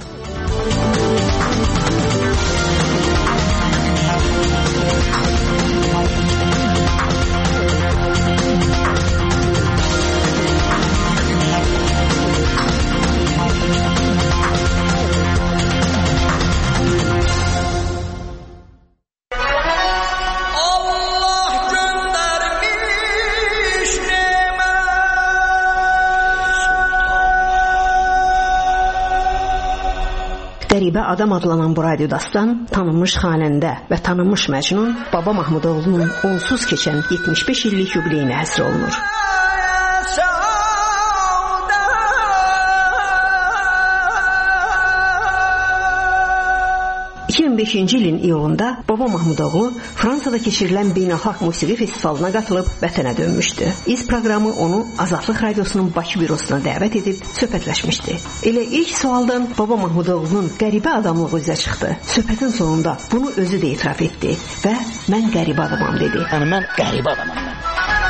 Qəribə adam adlanan bu radiodastan tanınmış xanəndə və tanınmış Məcnun Baba Mahmudoğlu'nun onsuz keçən yetmiş beş illik yubileyinə həsr olunur. iki min beşinci ilin iyulunda Baba Mahmudoğlu Fransada keçirilən beynəlxalq musiqi festivalına qatılıb vətənə dönmüşdü. İz proqramı onu Azadlıq Radiosunun Bakı bürosuna dəvət edib söhbətləşmişdi. Elə ilk sualdan Baba Mahmudoğlu'nun qəribə adamlığı üzə çıxdı. Söhbətin sonunda bunu özü də etiraf etdi və mən qəribə adamam dedi. Yəni mən qəribə adamam mən.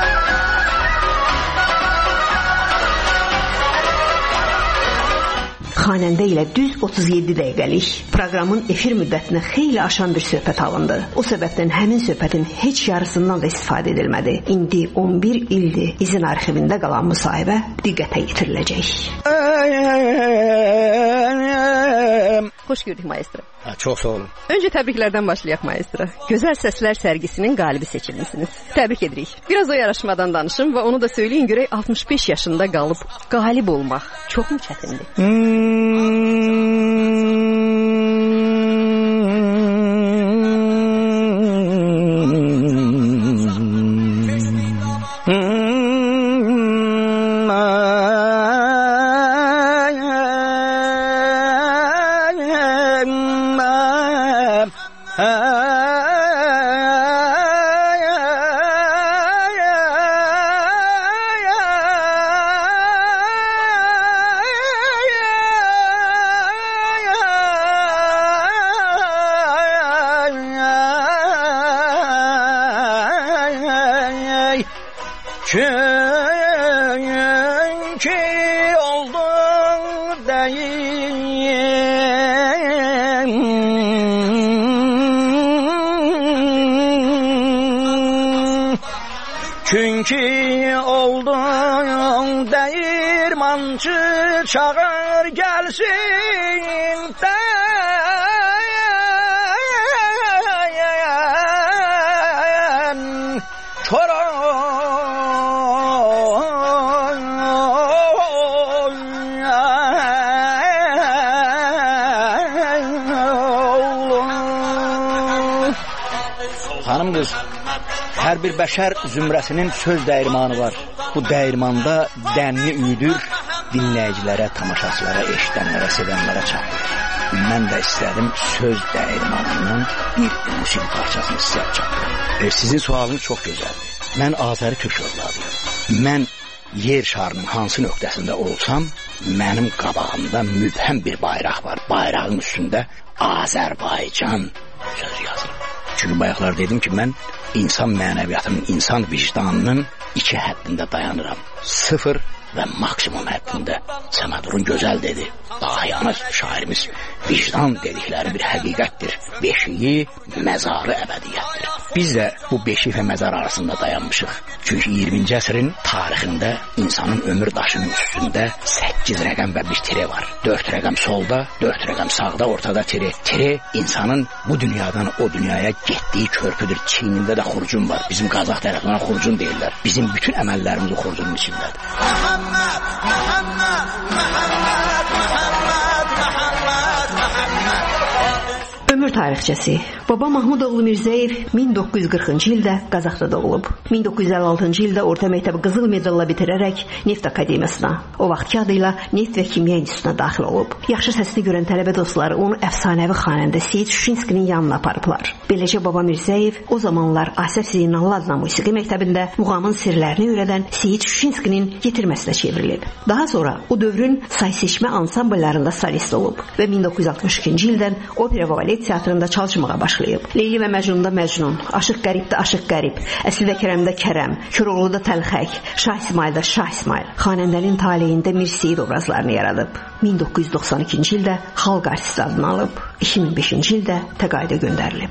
Xanəndə ilə düz otuz yeddi dəqiqəlik proqramın efir müddətinə xeyli aşan bir söhbət alındı. O səbəbdən həmin söhbətin heç yarısından da istifadə edilmədi. İndi on bir ildir izin arxivində qalan müsahibə diqqətə yetiriləcək. Xoş gördük maestro. Ha, çox sağ olun. Öncə təbriklərdən başlayaq maestro. Gözəl səslər sərgisinin qalibi seçilmisiniz. Təbrik edirik. Biraz o yarışmadan danışın və onu da söyləyin görək altmış beş yaşında qalıb qalib olmaq çoxmu çətindir? Çünkü oldun değirmancı çağır gelsin de çoran hanım kız. Hər bir bəşər zümrəsinin söz dəyirmanı var. Bu dəyirmanda dənni üyüdür, dinləyicilərə, tamaşaçılara, eşidənlərə, sevənlərə çatır. Mən də istədim söz dəyirmanından bir musiqi parçasını sizə çatdırım. E, sizin sualınız çox gözəldir. Mən Azəri Türk övladıyım. Mən yer şarının hansı nöqtəsində olsam, mənim qabağımda mübhəm bir bayraq var. Bayrağın üstündə Azərbaycan sözü yazılır. Çünki bayaqlar dedim ki, mən insan mənəviyyatının, insan vicdanının iki həddində dayanıram. Sıfır və maksimum həddində. Səmədurun gözəl dedi. Dahiyanı şairimiz vicdan dedikləri bir həqiqətdir. Beşiyi məzarı əbədiyyətdir. Biz də bu beşik və məzar arasında dayanmışıq. Çünki iyirminci əsrin tarixində insanın ömür daşının üstündə səkkiz rəqəm və bir tire var. dörd rəqəm solda, dörd rəqəm sağda, ortada tire. Tire insanın bu dünyadan o dünyaya getdiyi körpüdür. Çiynində də xurcun var. Bizim Qazaq tərəfindən xurcun deyirlər. Bizim bütün əməllərimiz o xurcunun içindədir. Muhammed, Muhammed, Muhammed, Muhammed, Muhammed, Muhammed. Ömür tarixçəsi. Baba Mahmudoğlu Mirzəyev min doqquz yüz qırxıncı ildə Qazaxda doğulub. min doqquz yüz əlli altıncı ildə orta məktəbi qızıl medalla bitirərək Neft Akademiyasına, o vaxtki adıyla Neft və Kimya İnstitutuna daxil olub. Yaxşı səsini görən tələbə dostları onu əfsanəvi xanəndə Seyid Şuşinskinin yanına aparıblar. Beləcə Baba Mirzəyev o zamanlar Asəf Zeynallı adına musiqi məktəbində muğamın sirlərini öyrədən Seyid Şuşinskinin yetirməsinə çevrilib. Daha sonra o dövrün say seçmə ansambllarında solist olub və min doqquz yüz altmış ikinci ildən opera və balet teatrında çalışmağa başlayıb. Leyli və Məcnunda Məcnun, Aşıq Qəribdə Aşıq Qərib, Əslidə Kərəmdə Kərəm, Köroğluda Təlxək, Şah İsmaildə Şah İsmail. Xanəndənin taleyində Mir Seyid obrazlarını yaradıb. min doqquz yüz doxsan ikinci ildə xalq artisti adını alıb, iki min beşinci ildə təqaüdə göndərilib.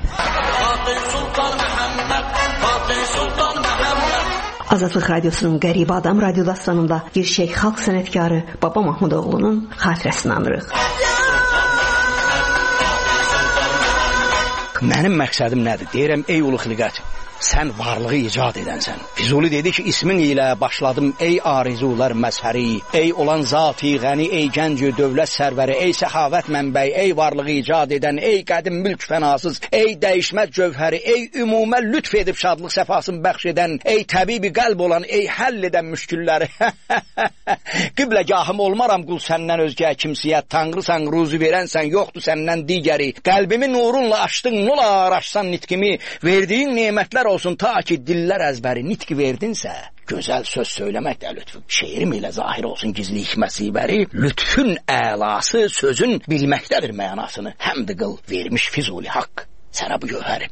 Azadlıq Radiosunun Qəribə Adam radiodastanında gerçək xalq sənətkarı Baba Mahmudoğlu'nun xatirəsini anırıq. Mənim məqsədim nədir? Deyirəm, ey ulu xilqət, sən varlığı icad edənsən. Füzuli dedi ki, ismin ilə başladım ey arzular məzhəri, ey olan zati qəni, ey gənc dövlət sərvəri, ey səxavət mənbəyi, ey varlığı icad edən, ey qədim mülk fənasız, ey dəyişməz cövhəri, ey ümumə lütf edib şadlıq səfasını bəxş edən, ey təbibi qəlb olan, ey həll edən müşkülləri. Qibləgahım olmaram qul səndən özgə kimsiyyət, tanrısan, ruzu verənsən, yoxdur səndən digəri. Qəlbimi nurunla açdın, nula araşsan nitqimi, verdiyin nemətlər olsun ta ki dillər əzbəri. Nitqi verdinsə, gözəl söz söyləmək də lütfün. Şeirim ilə zahir olsun gizli hikməsi bəri. Lütfün əlası sözün bilməkdədir mənasını. Həmd qıl vermiş Füzuli haqq sənə bu gövhəri.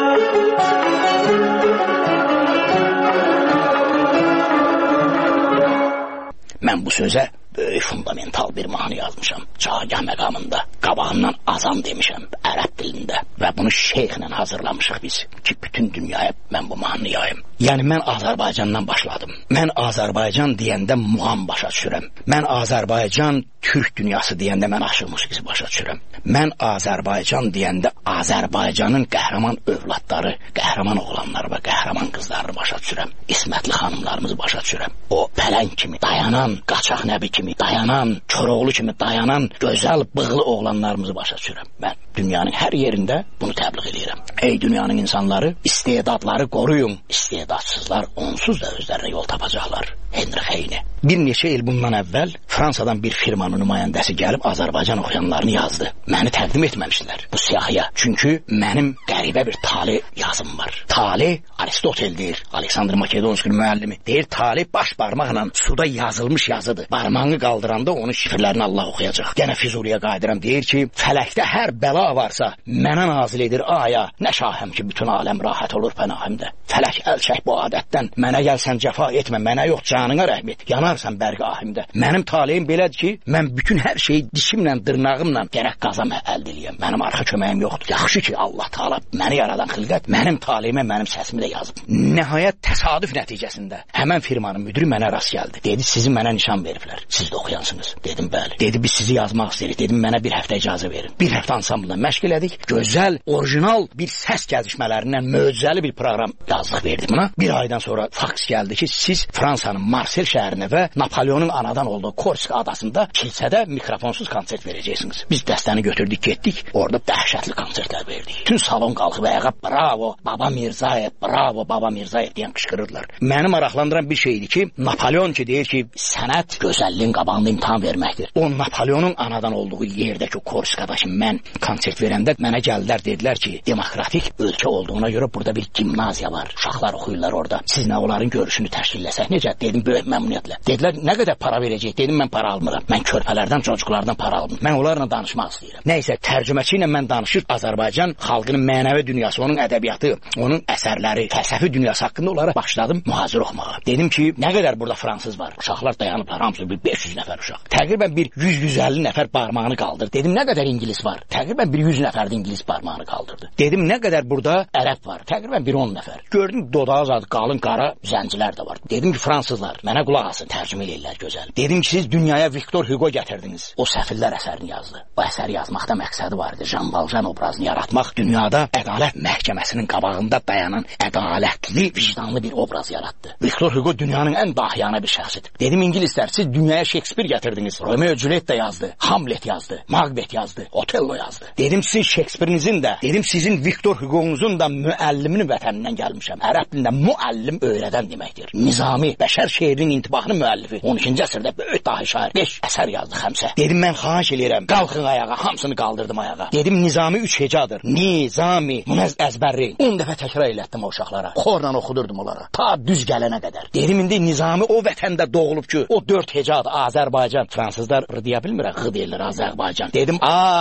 Mən bu sözə böyük fundamental bir mahnı yazmışam. Cagah məqamında qabağından azam demişəm ərəb dilində və bunu şeyxlə hazırlamışıq biz ki, bütün dünyaya mən bu mahnı yayım. Yəni mən Azərbaycandan başladım. Mən Azərbaycan deyəndə muğam başa düşürəm. Mən Azərbaycan Türk dünyası deyəndə mən aşıq musiqisi başa düşürəm. Mən Azərbaycan deyəndə Azərbaycanın qəhrəman övladları, qəhrəman oğlanları və qəhrəman qızlarını başa düşürəm. İsmətli xanımlarımızı başa düşürəm. O pələng kimi dayanan, qaçaq nəbi kimi dayanan, Koroğlu kimi dayanan, gözəl bığlı oğlanlarımızı başa düşürəm. Mən dünyanın hər yerində bunu təbliğ edirəm. Ey dünyanın insanları, istedadları qoruyun. İstedadsızlar onsuz da özlərinə yol tapacaqlar. Henry Heyne. Bir neçə il bundan əvvəl Fransadan bir firmanın nümayəndəsi gəlib Azərbaycan oxuyanlarını yazdı. Məni təqdim etməmişdilər bu siyahıya. Çünki mənim qəribə bir tale yazım var. Tale Aristotel deyir, Aleksandr Makedonski müəllimi. Deyir, tale baş barmaqla suda yazılmış yazıdır. Barmağını qaldıranda onun şifrlərini Allah oxuyacaq. Gənə Füzuliyə qayıdıram. Deyir ki, fələkdə hər bəla varsa mənə nazil edir aya. Nə şahəm ki, bütün aləm rahat olur pənahimdə. Fələk əl çək bu adətdən. Mənə gəlsən cəfa etmə, mənə yox canına rəhm et. Yanarsan bərgahimdə. Mənim taleyim belədir ki, mən bütün hər şeyi dişimlə, dırnağımla gərək qazam əldə eləyəm. Mənim arxa köməyim yoxdur. Yaxşı ki, Allah Taala məni yaradan xilqət mənim taleyimə mənim səsimi də yazıb. Nəhayət təsadüf nəticəsində həmən firmanın müdiri mənə rast gəldi. Dedi, sizi mənə nişan veriblər. Siz də oxuyansınız. Dedim, bəli. Dedi, biz sizi yazmaq istəyirik. Dedim, mənə bir həftə icazə verin. Bir həftə ansambldan məşq elədik. Gözəl, orijinal bir səs gəzişmələrindən möcüzəli bir proqram yazdıq, verdim buna. Bir aydan sonra faks gəldi ki, siz Fransanın Marsel şəhərinə və Napoleonun anadan olduğu Korska adasında kilsədə mikrofonsuz konsert verəcəksiniz. Biz dəstəni götürdük, getdik. Orada dəhşətli konsertlər verdik. Bütün salon qalxıb ayağa bravo, Baba Mirzayev, bravo, Baba Mirzayev deyən qışqırırdılar. Məni maraqlandıran bir şeydir ki, Napoleon ki deyir ki, sənət gözəlliyin qabağında imtahan verməkdir. O Napoleonun anadan olduğu yerdəki Korskada ki, mən konsert verəndə mənə gəldilər, dedilər ki, demokratik ölkə olduğuna görə burada bir gimnaziya var. Uşaqlar oxuyurlar orada. Siz nə onların görüşünü təşkilləsək necə? Dedim, böyük məmnuniyyətlə. Dedilər, nə qədər para verəcək? Dedim, mən para almıram. Mən körpələrdən, çocuklardan para aldım. Mən onlarla danışmaq istəyirəm. Nəysə, tərcüməçi ilə mən danışır. Azərbaycan xalqının mənəvi dünyası, onun ədəbiyyatı, onun əsərləri, fəlsəfi dünyası haqqında olaraq başladım mühazirə oxumağa. Dedim ki, nə qədər burada fransız var? Uşaqlar dayanıblar, hamısı bir beş yüz nəfər uşaq. Təqribən bir yüz yüz əlli nəfər barmağını qaldırdı. Dedim, nə qədər ingilis var? Təqribən bir yüz nəfər də ingilis barmağını qaldırdı. Dedim, nə qədər burada ərəb var? Təqribən bir on nəfər. Gördüm, dodağı zad qalın qara zəncilər də var. Dedim ki, fransızlar mənə qulaq asın, tərcümə eləyirlər gözəl. Dedim ki, siz dünyaya Victor Hugo gətirdiniz. O səfillər əsərini yazdı. O əsəri yazmaqda məqsədi var idi. Jean Valjean obrazını yaratmaq, dünyada ədalət məhkəməsinin qabağında dayanan ədalətli, vicdanlı bir obraz yaratdı. Victor Hugo dünyanın ən dahiyana bir şəxsidir. Dedim, İngilislər, siz dünyaya Shakespeare gətirdiniz. Romeo Juliet də yazdı, Hamlet yazdı, Macbeth yazdı, Otello yazdı. Dedim, sizin Shakespeare'nizin də, dedim, sizin Victor Hugo'nuzun da müəlliminin vətənindən gəlmişəm. Ərəb dilində müəllim öyrədən deməkdir. Nizami, bəşər şeirinin intibahının müəllifi. on ikinci əsrdə böyük dahi şair beş əsər yazdı, xəmsə. Dedim, mən xahiş eləyirəm, qalxın ayağa, hamısını qaldırdım ayağa. Dedim, Nizami üç hecadır. Nizami, bunu əzbərləyin. on dəfə təkrar elətdim o uşaqlara. Xorla oxudurdum onlara. Ta düz gələnə qədər. Dedim, indi Nizami o vətəndə doğulub ki, o dörd hecadır, Azərbaycan. Fransızlar r deyə bilmirlər, x deyirlər, Azərbaycan. Dedim,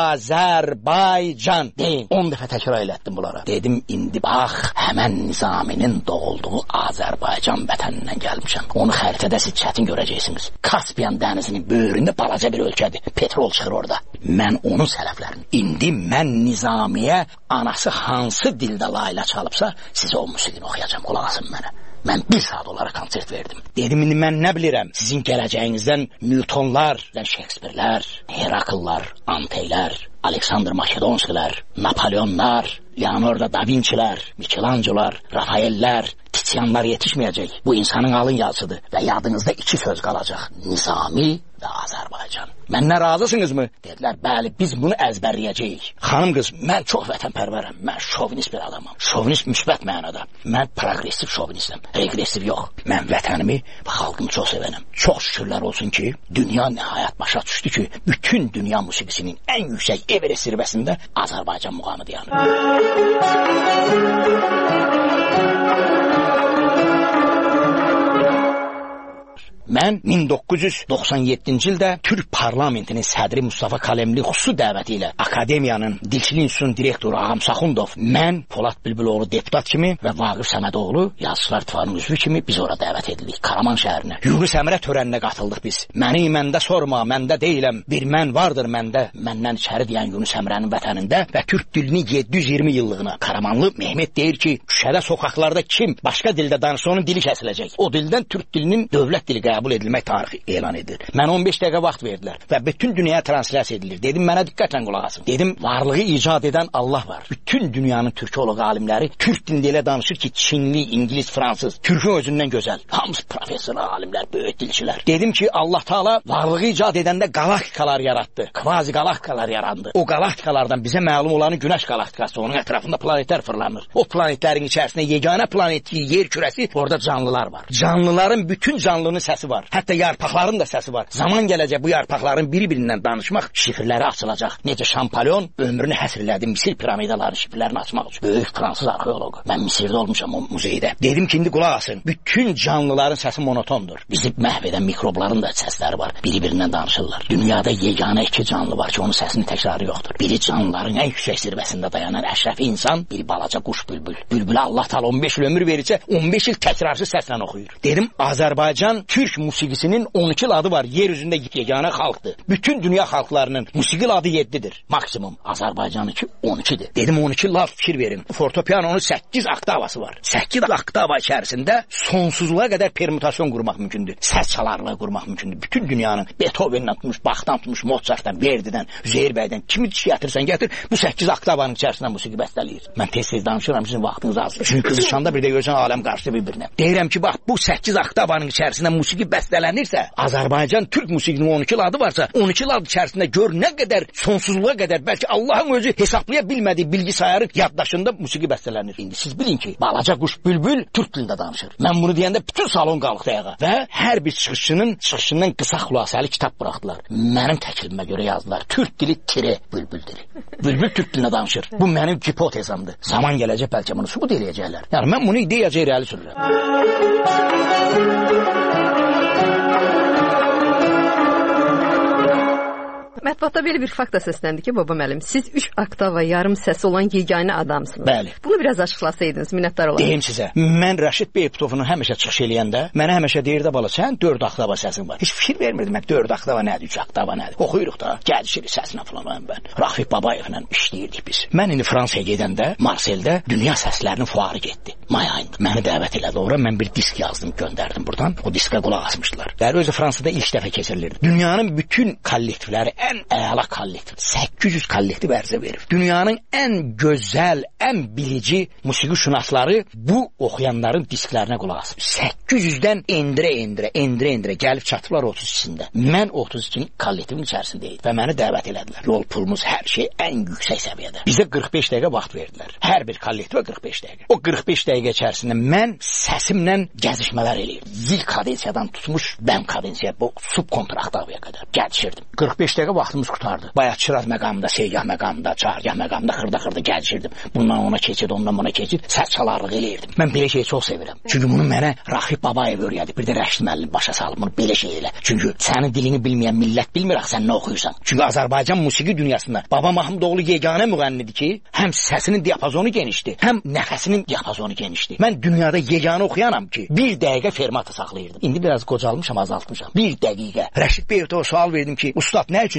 Azərbaycan deyin. on dəfə təkrar elətdim bunlara. Dedim, indi bax, həmən Nizaminin doğulduğu Azərbaycan vətənindən gəlmişəm. Onu xəritədə siz çətin görəcəksiniz. Kaspiyan dənizinin böyründə balaca bir ölkədir. Petrol çıxır orada. Mən onun sələflərini. İndi mən Nizamiyə anası hansı dildə layla çalıbsa, sizə o musiqini oxuyacam, qulaq asın mənə. Mən bir saat olaraq konsert verdim. Dedim, indi mən nə bilirəm? Sizin gələcəyinizdən Newtonlar, Shakespeare'lər, Herakllar, Anteylər, Aleksandr Makedonskilər, Napoleonlar, Leonardo da Vinci'lər, Michelangelo'lar, Rafaellər, Titianlar yetişməyəcək. Bu insanın alın yazısıdır və yadınızda iki söz qalacaq. Nizami və Azərbaycan. Məndən razısınızmı? Dedilər, bəli, biz bunu əzbərləyəcəyik. Xanım qız, mən çox vətənpərvərəm. Mən şovinist bir adamım. Şovinist müsbət mənada. Mən progressiv şovinistəm. Regressiv yox. Mən vətənimi və xalqımı çox sevənəm. Çox şükürlər olsun ki, dünya nəhayət başa düşdü ki, bütün dünya musiqisinin ən yüksək Everest zirvəsində Azərbaycan muğamı dayanır. Mən min doqquz yüz doxsan yeddinci ildə Türk parlamentinin sədri Mustafa Kalemli xüsusi dəvəti ilə Akademiyanın Dilçilik İnstitutunun direktoru Ağam Saxundov, mən Polad Bülbüloğlu deputat kimi və Vaqif Səmədoğlu Yazıçılar İttifaqının üzvü kimi biz ora dəvət edildik Karaman şəhərinə. Yunus Əmrə törəninə qatıldıq biz. Məni məndə sorma, məndə deyiləm. Bir mən vardır məndə. Məndən içəri deyən Yunus Əmrənin vətənində və Türk dilinin yeddi yüz iyirmi illığına Karamanlı Mehmet deyir ki, küçədə, sokaqlarda kim başqa dildə danışsa onun dili kəsiləcək. O dildən Türk dilinin dövlət dili qəbul edilmək tarixi elan edilir. Mən on beş dəqiqə vaxt verdilər və bütün dünyaya translyasiya edilir. Dedim, mənə diqqətlə qulaq asın. Dedim, varlığı icad edən Allah var. Bütün dünyanın türkoloq alimləri türk dilində elə danışır ki, Çinli, İngilis, Fransız, türkün özündən gözəl. Hamısı professor alimlər, böyük dilçilər. Dedim ki, Allah Taala varlığı icad edəndə qalaktikalar yaratdı. Kvazi qalaktikalar yarandı. O qalaktikalardan bizə məlum olanı Günəş qalaktikası, onun ətrafında planetlər fırlanır. O planetlərin içərisində yeganə planet yer kürəsi, orada canlılar var. Canlıların bütün canlının səsi var. Hətta yarpaqların da səsi var. Zaman gələcək bu yarpaqların biri-birindən danışmaq, şifrləri açılacaq. Necə Şampolyon ömrünü həsr elədi Misir piramidalarının şifrlərini açmaq üçün. Böyük fransız arxeoloqu. Mən Misirdə olmuşam o muzeydə. Dedim ki, indi qulaq asın. Bütün canlıların səsi monotondur. Bizi məhv edən mikrobların da səsləri var. Biri-birindən danışırlar. Dünyada yeganə iki canlı var ki, onun səsinin təkrarı yoxdur. Biri canlıların ən yüksək zirvəsində dayanan əşrəfi insan, biri balaca quş bülbül. Bülbülə Allah Taala on beş il ömür verirsə, on beş il təkrarsız səslə oxuyur. Dedim, Azərbaycan Türk musiqisinin on iki adı var. Yer üzündə yeganə xalqdır. Bütün dünya xalqlarının musiqi adı yeddidir. Maksimum. Azərbaycanınki on ikidir. Dedim, on iki laf fikir verin. Fortopianonun səkkiz oktavası var. səkkiz oktava içərisində sonsuzluğa qədər permütasyon qurmaq mümkündür. Səs çalarlığı qurmaq mümkündür. Bütün dünyanın Beethoven'dən tutmuş, Bach'dan tutmuş, Mozart'dan, Verdi'dən, Üzeyir bəydən kimi gətirsən gətir, bu səkkiz oktavanın içərisində musiqi bəstələyir. Mən tez-tez danışıram, sizin vaxtınız az. Çünki qızışanda bir də görsən aləm qarşı bir-birinə. Deyirəm ki, bax, bu səkkiz oktavanın içərisində musiqi bəstələnirsə, Azərbaycan Türk musiqinin on iki adı varsa, on iki ad içərisində gör nə qədər sonsuzluğa qədər, bəlkə Allahın özü hesablaya bilmədiyi bilgisayarın yaddaşında musiqi bəstələnir. İndi siz bilin ki, balaca quş bülbül Türk dilində danışır. Mən bunu deyəndə bütün salon qalxdı ayağa və hər bir çıxışçının çıxışından qısa xülasəli kitab buraxdılar. Mənim təklimimə görə yazdılar. Türk dili tire bülbül dili. Bülbül Türk dilində danışır. Bu mənim hipotezamdır. Zaman gələcək bəlkə bunu sübut eləyəcəklər. Yəni mən bunu ideyacaq irəli sürürəm. Mətbuatda belə bir fakt da səsləndi ki, baba müəllim, siz üç oktava yarım səsi olan yeganə adamsınız. Bəli. Bunu biraz açıqlasaydınız, minnətdar olarım. Deyim sizə, mən Rəşid Beybutovun həmişə çıxış eləyəndə, mənə həmişə deyirdi, bala, sən dörd oktava səsin var. Heç fikir vermirdim mən, dörd oktava nədir, üç oktava nədir. Oxuyuruq da, gəlişirik səsinə falan mən. Rafiq Babayevlə işləyirdik biz. Mən indi Fransaya gedəndə, Marseldə dünya səslərinin fuarı getdi. May ayında. Məni dəvət elədi ora, mən bir disk yazdım, göndərdim buradan. O diskə qulaq asmışdılar. Dəri özü Fransada ilk dəfə keçirilirdi. Dünyanın bütün kollektivləri ən əla kollektiv, səkkiz yüz kollektiv ərizə verir. Dünyanın ən gözəl, ən bilici musiqişünasları bu oxuyanların disklərinə qulaq asır. səkkiz yüzdən endirə endirə, endirə endirə gəlib çatıblar otuz ikisində. Mən otuz ikinin kollektivin içərisindəydim və məni dəvət elədilər. Yol pulumuz, hər şey ən yüksək səviyyədə. Bizə qırx beş dəqiqə vaxt verdilər. Hər bir kollektivə qırx beş dəqiqə. O qırx beş dəqiqə içərisində mən səsimlə gəzişmələr eləyirdim. Zil kadensiyadan tutmuş bəm kadensiyaya, bu subkontraktavaya qədər gəzişirdim. qırx beş dəqiqə vaxtımız qutardı. Bayaq Çıraz məqamında, Seygah məqamında, Çargah məqamında xırda-xırda gəzişirdim. Bundan ona keçid, ondan buna keçid, səs çalarlıq eləyirdim. Mən belə şeyi çox sevirəm. Çünki bunu mənə Rafiq Babayev öyrədi. Bir də Rəşid müəllim başa salıb bunu belə şey elə. Çünki sənin dilini bilməyən millət bilmir axı sən nə oxuyursan. Çünki Azərbaycan musiqi dünyasında Baba Mahmudoğlu yeganə müğənnidir ki, həm səsinin diapazonu genişdir, həm nəfəsinin diapazonu genişdir. Mən dünyada yeganə oxuyanam ki, bir dəqiqə fermata saxlayırdım. İndi biraz qocalmışam, azaltmışam. Bir dəqiqə. Rəşid Beybutov'a sual verdim ki, ustad nə üçün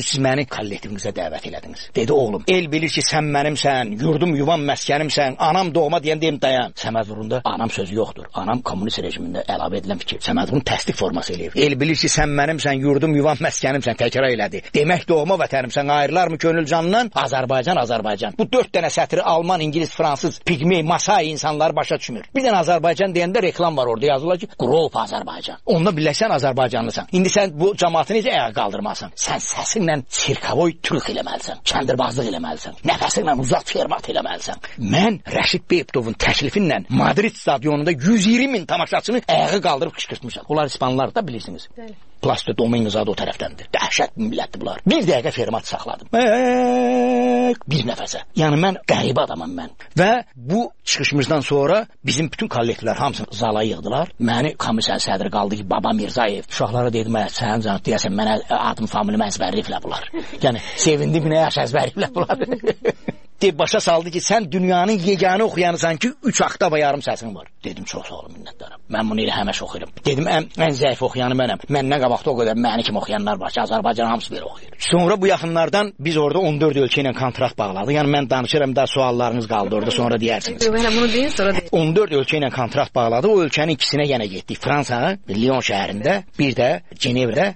siz məni kollektivinizə dəvət elədiniz. Dedi, oğlum, el bilir ki, sən mənimsən, yurdum, yuvam, məskənimsən, anam doğma deyən deyim dayan. Səməd Vurğunda anam sözü yoxdur. Anam kommunist rejimində əlavə edilən fikir. Səməd Vurğun təsdiq forması eləyir. El bilir ki, sən mənimsən, yurdum, yuvam, məskənimsən, təkrar elədi. Demək doğma vətənimsən, ayrılar mı könül canından? Azərbaycan, Azərbaycan. Bu dörd dənə sətri Alman, İngilis, Fransız, Pigmey, Masai insanları başa düşmür. Bir dənə Azərbaycan deyəndə reklam var orada yazılır ki, Qrop Azərbaycan. Onunla birləşsən Azərbaycanlısan. İndi sən bu cəmaatı necə ayağa qaldırmasan? Sən səsinlə sirkavoy türk eləməlisən, kəndirbazlıq eləməlisən, nəfəsinlə uzaq fermat eləməlisən. Mən Rəşid Beytovun təklifinlə Madrid stadionunda yüz iyirmi min tamaşaçını ayağa qaldırıb qışqırtmışam. Bunlar İspanlılar da bilirsiniz. Bəli. Plasto Dominguez adı o tərəfdəndir. Dəhşət millətdir bunlar. Bir dəqiqə fermat saxladım. Bir nəfəsə. Yəni mən qəribə adamam mən. Və bu çıxışımızdan sonra bizim bütün kollektivlər hamısını zala yığdılar. Məni komissiya sədri qaldı ki, Baba Mirzayev. Uşaqlara dedim, sən canım deyəsən mənə adım familimi əzbərliyiblər bunlar. Yəni sevindim nə yaş əzbərliyiblər bunlar. De başa saldı ki, sən dünyanın yeganə oxuyanısan ki, üç oktava yarım səsin var. Dedim, çox sağ olun, minnətdaram. Mən bunu elə həməş oxuyuram. Dedim, ən, ən zəif oxuyanı mənəm. Məndən qabaqda o qədər məni kimi oxuyanlar var ki, Azərbaycan hamısı belə oxuyur. Sonra bu yaxınlardan biz orada on dörd ölkə ilə kontrakt bağladıq. Yəni mən danışıram da suallarınız qaldı orada, sonra deyərsiniz. Mən bunu deyin, sonra deyin. on dörd ölkə ilə kontrakt bağladıq. O ölkənin ikisinə yenə getdik. Fransa, Lyon şəhərində, bir də Cenevrədə.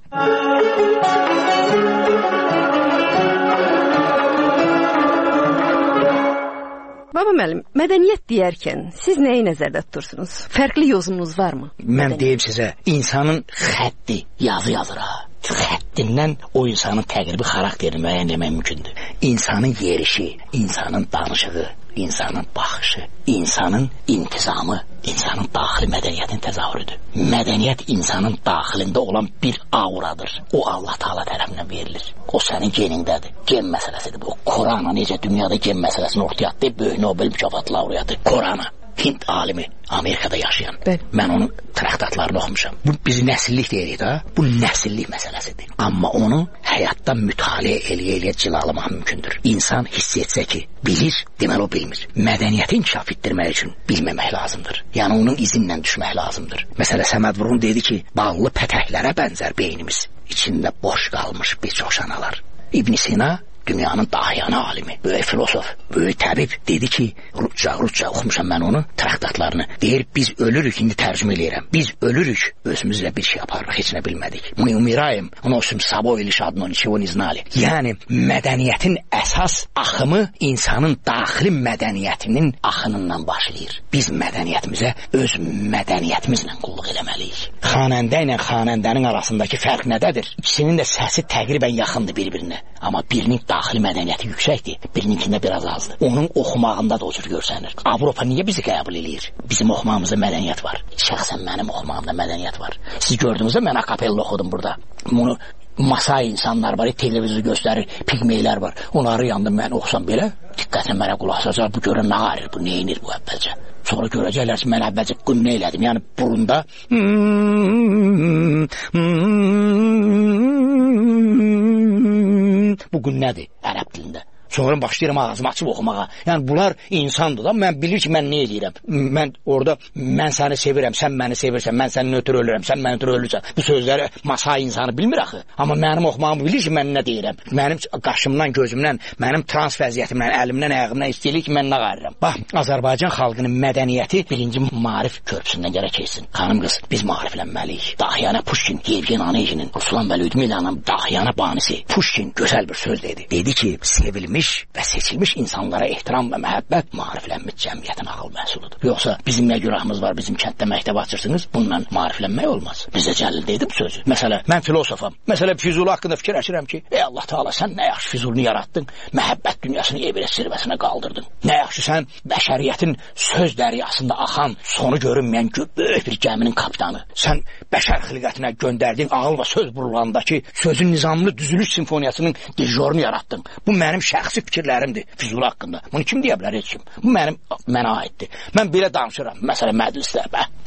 Baba müəllim, mədəniyyət deyərkən siz nəyi nəzərdə tutursunuz? Fərqli yozumunuz varmı? Mən deyim sizə, insanın xətti yazı yazır ha. Xəttindən o insanın təqribi xarakterini müəyyənləmək mümkündür. İnsanın yerişi, insanın danışığı, insanın baxışı, insanın intizamı, insanın daxili mədəniyyətin təzahürüdür. Mədəniyyət insanın daxilində olan bir auradır. O Allah Taala tərəfindən verilir. O sənin genindədir. Gen məsələsidir bu. Korana necə dünyada gen məsələsini ortaya atdı, böyük Nobel mükafatı laureatı. Korana. Hind alimi, Amerikada yaşayan. Bəli. Mən onun traktatlarını oxumuşam. Bu biz nəsillik deyirik da, bu nəsillik məsələsidir. Amma onu həyatda mütaliə eləyə-eləyə cilalamaq mümkündür. İnsan hiss etsə ki, bilir, deməli o bilmir. Mədəniyyəti inkişaf etdirmək üçün bilməmək lazımdır. Yəni onun izinlə düşmək lazımdır. Məsələ Səməd Vurğun dedi ki, bağlı pətəklərə bənzər beynimiz. İçində boş qalmış bir çox şanalar. İbn Sina dünyanın dahiyanə alimi, böyük filosof, böyük təbib dedi ki, Rusca, Rusca oxumuşam mən onu, traktatlarını. Deyir, biz ölürük, indi tərcümə eləyirəm. Biz ölürük, özümüzlə bir şey yaparıq, heç nə bilmədik. Мы умираем, но с собой лишь одно, ничего не знали. Yəni, mədəniyyətin əsas axımı insanın daxili mədəniyyətinin axınından başlayır. Biz mədəniyyətimizə öz mədəniyyətimizlə qulluq eləməliyik. Xanəndə ilə xanəndənin arasındakı fərq nədədir? İkisinin də səsi təqribən yaxındır bir-birinə. Amma birinin daxili mədəniyyəti yüksəkdir, birininkində biraz azdır. Onun oxumağında da o cür görsənir. Avropa niyə bizi qəbul eləyir? Bizim oxumağımızda mədəniyyət var. Şəxsən mənim oxumağımda mədəniyyət var. Siz gördünüzdə mən akapella oxudum burada. Bunu Masai insanlar var, televizoru göstərir, pigmeylər var. Onları yandım mən oxusam belə, diqqətlə mənə qulaq asacaq, bu görən nə qarır, bu neyinir bu əvvəlcə. Sonra görəcəklər ki, mən əvvəlcə qınna elədim, yəni burunda bu qınnədir ərəb dilində. Sonra başlayıram ağzımı açıb oxumağa. Yəni bunlar insandır da, mən bilir ki, mən nə edirəm. Mən orada, mən səni sevirəm, sən məni sevirsən, mən sənin ötürü ölürəm, sən məni ötürü ölürsən. Bu sözləri Masai insanı bilmir axı. Amma mənim oxumağımı bilir ki, mən nə deyirəm. Mənim qaşımdan, gözümdən, mənim trans vəziyyətimdən, əlimdən, ayağımdan istəyir ki, mən nə qarıram. Bax, Azərbaycan xalqının mədəniyyəti birinci maarif körpüsündən gərək keçsin. Xanım qız, biz maariflənməliyik. Dahiyana Pushkin, Yevgen Oneginin, Ruslan və Lyudmilanın dahiyana banisi. Pushkin gözəl bir söz dedi. Dedi ki, sevilmiş və seçilmiş insanlara ehtiram və məhəbbət maariflənmiş cəmiyyətin ağıl məhsuludur. Yoxsa bizim nə günahımız var, bizim kənddə məktəb açırsınız, bununla maariflənmək olmaz. Bizə Cəlil dedi bu sözü. Məsələ, mən filosofam. Məsələ, Füzuli haqqında fikirləşirəm ki, ey Allah Taala, sən nə yaxşı Füzulini yarattın, məhəbbət dünyasını Everest zirvəsinə qaldırdın. Nə yaxşı sən bəşəriyyətin söz dəryasında axan, sonu görünməyən böyük bir gəminin kapitanı. Sən bəşər xilqətinə göndərdin, ağıl və söz burulandakı sözün nizamlı düzülüş simfoniyasının dirijorunu yarattın. Bu mənim şəxsi fikirlərimdir Füzuli haqqında. Bunu kim deyə bilər, heç kim? Bu mənim, mənə aiddir. Mən belə danışıram, məsələn, məclisdə, bə,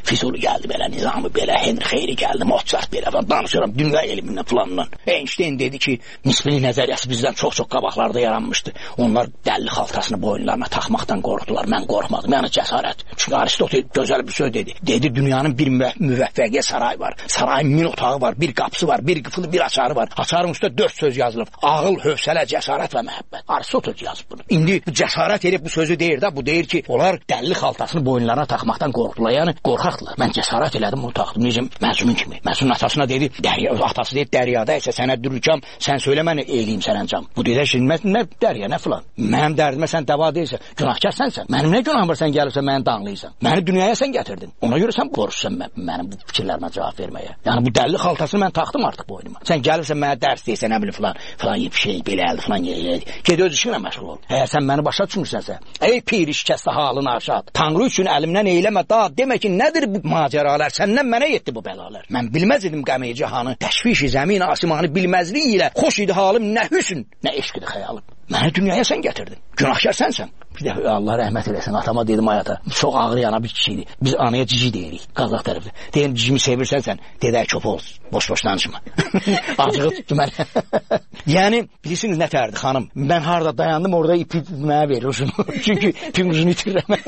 Füzuli gəldi belə, Nizami belə, Henry Xeyri gəldi, Mozart belə falan danışıram dünya elmindən filandan. Einstein dedi ki, nisbili nəzəriyyəsi bizdən çox-çox qabaqlarda yaranmışdı. Onlar dəlli xaltasını boyunlarına taxmaqdan qorxdular. Mən qorxmadım. Yəni cəsarət. Çünki Aristotel gözəl bir söz dedi. Dedi dünyanın bir müvəffəqiyyət sarayı var. Sarayın min otağı var, bir qapısı var, bir qıfılı, bir açarı var. Açarın üstə dörd söz yazılıb. Ağıl, hövsələ, cəsarət və məhəbbət. Aristotel yazıb bunu. İndi cəsarət edib bu sözü deyir də, bu deyir ki, onlar dəlli xaltasını boyunlarına taxmaqdan qorxdular. Yəni qorxaqdılar. Mən cəsarət elədim, bunu taxdım. Necə Məcnun kimi. Məcnun atasına dedi, dərya, atası dedi, dəryada isə sənə dürükəm, sən söylə mənə eyliyim sənəncam. Bu dedə şimdi mən nə dərya, nə filan. Mənim dərdimə sən dəva deyilsən, günahkar sənsən. Mənim nə günahım var sən gəlirsən, məni danlayırsan. Məni dünyaya sən gətirdin. Ona görə sən borçlusan mən, mənim bu fikirlərimə cavab verməyə. Yəni bu dəlli xaltasını mən taxdım artıq boynuma. Sən gəlirsən mənə dərs deyirsən, nə bilim filan, filan bir şey belə əldi filan yerə. Ged öz işinlə məşğul ol. Əgər sən məni başa düşmürsənsə, ey pir işkəsdə halın aşad. Tanrı üçün əlimdən eyləmə da, demə ki, nədir bu macəralar? Səndən mənə yetdi bu bəlalar. Mən bilməz idim qəmi cihanı, təşviş-i zəmin asimanı bilməzliyi ilə xoş idi halım, nə hüsn, nə eşq idi xəyalım. Məni dünyaya sən gətirdin. Günahkar sənsən. Bir dəfə Allah rəhmət eləsin. Atama dedim hayata. Çox ağır yana bir kişiydi. Biz anaya cici deyirik. Qazaq tərəfdə. Deyim cicimi sevirsən sən. Dedək köp ol. Boş-boş danışma. Acığı tutdu mənə. Yəni bilirsiniz nə tərdi xanım? Mən harda dayandım orada ipi mənə verir uzun. Çünki ipim uzun itirirəm.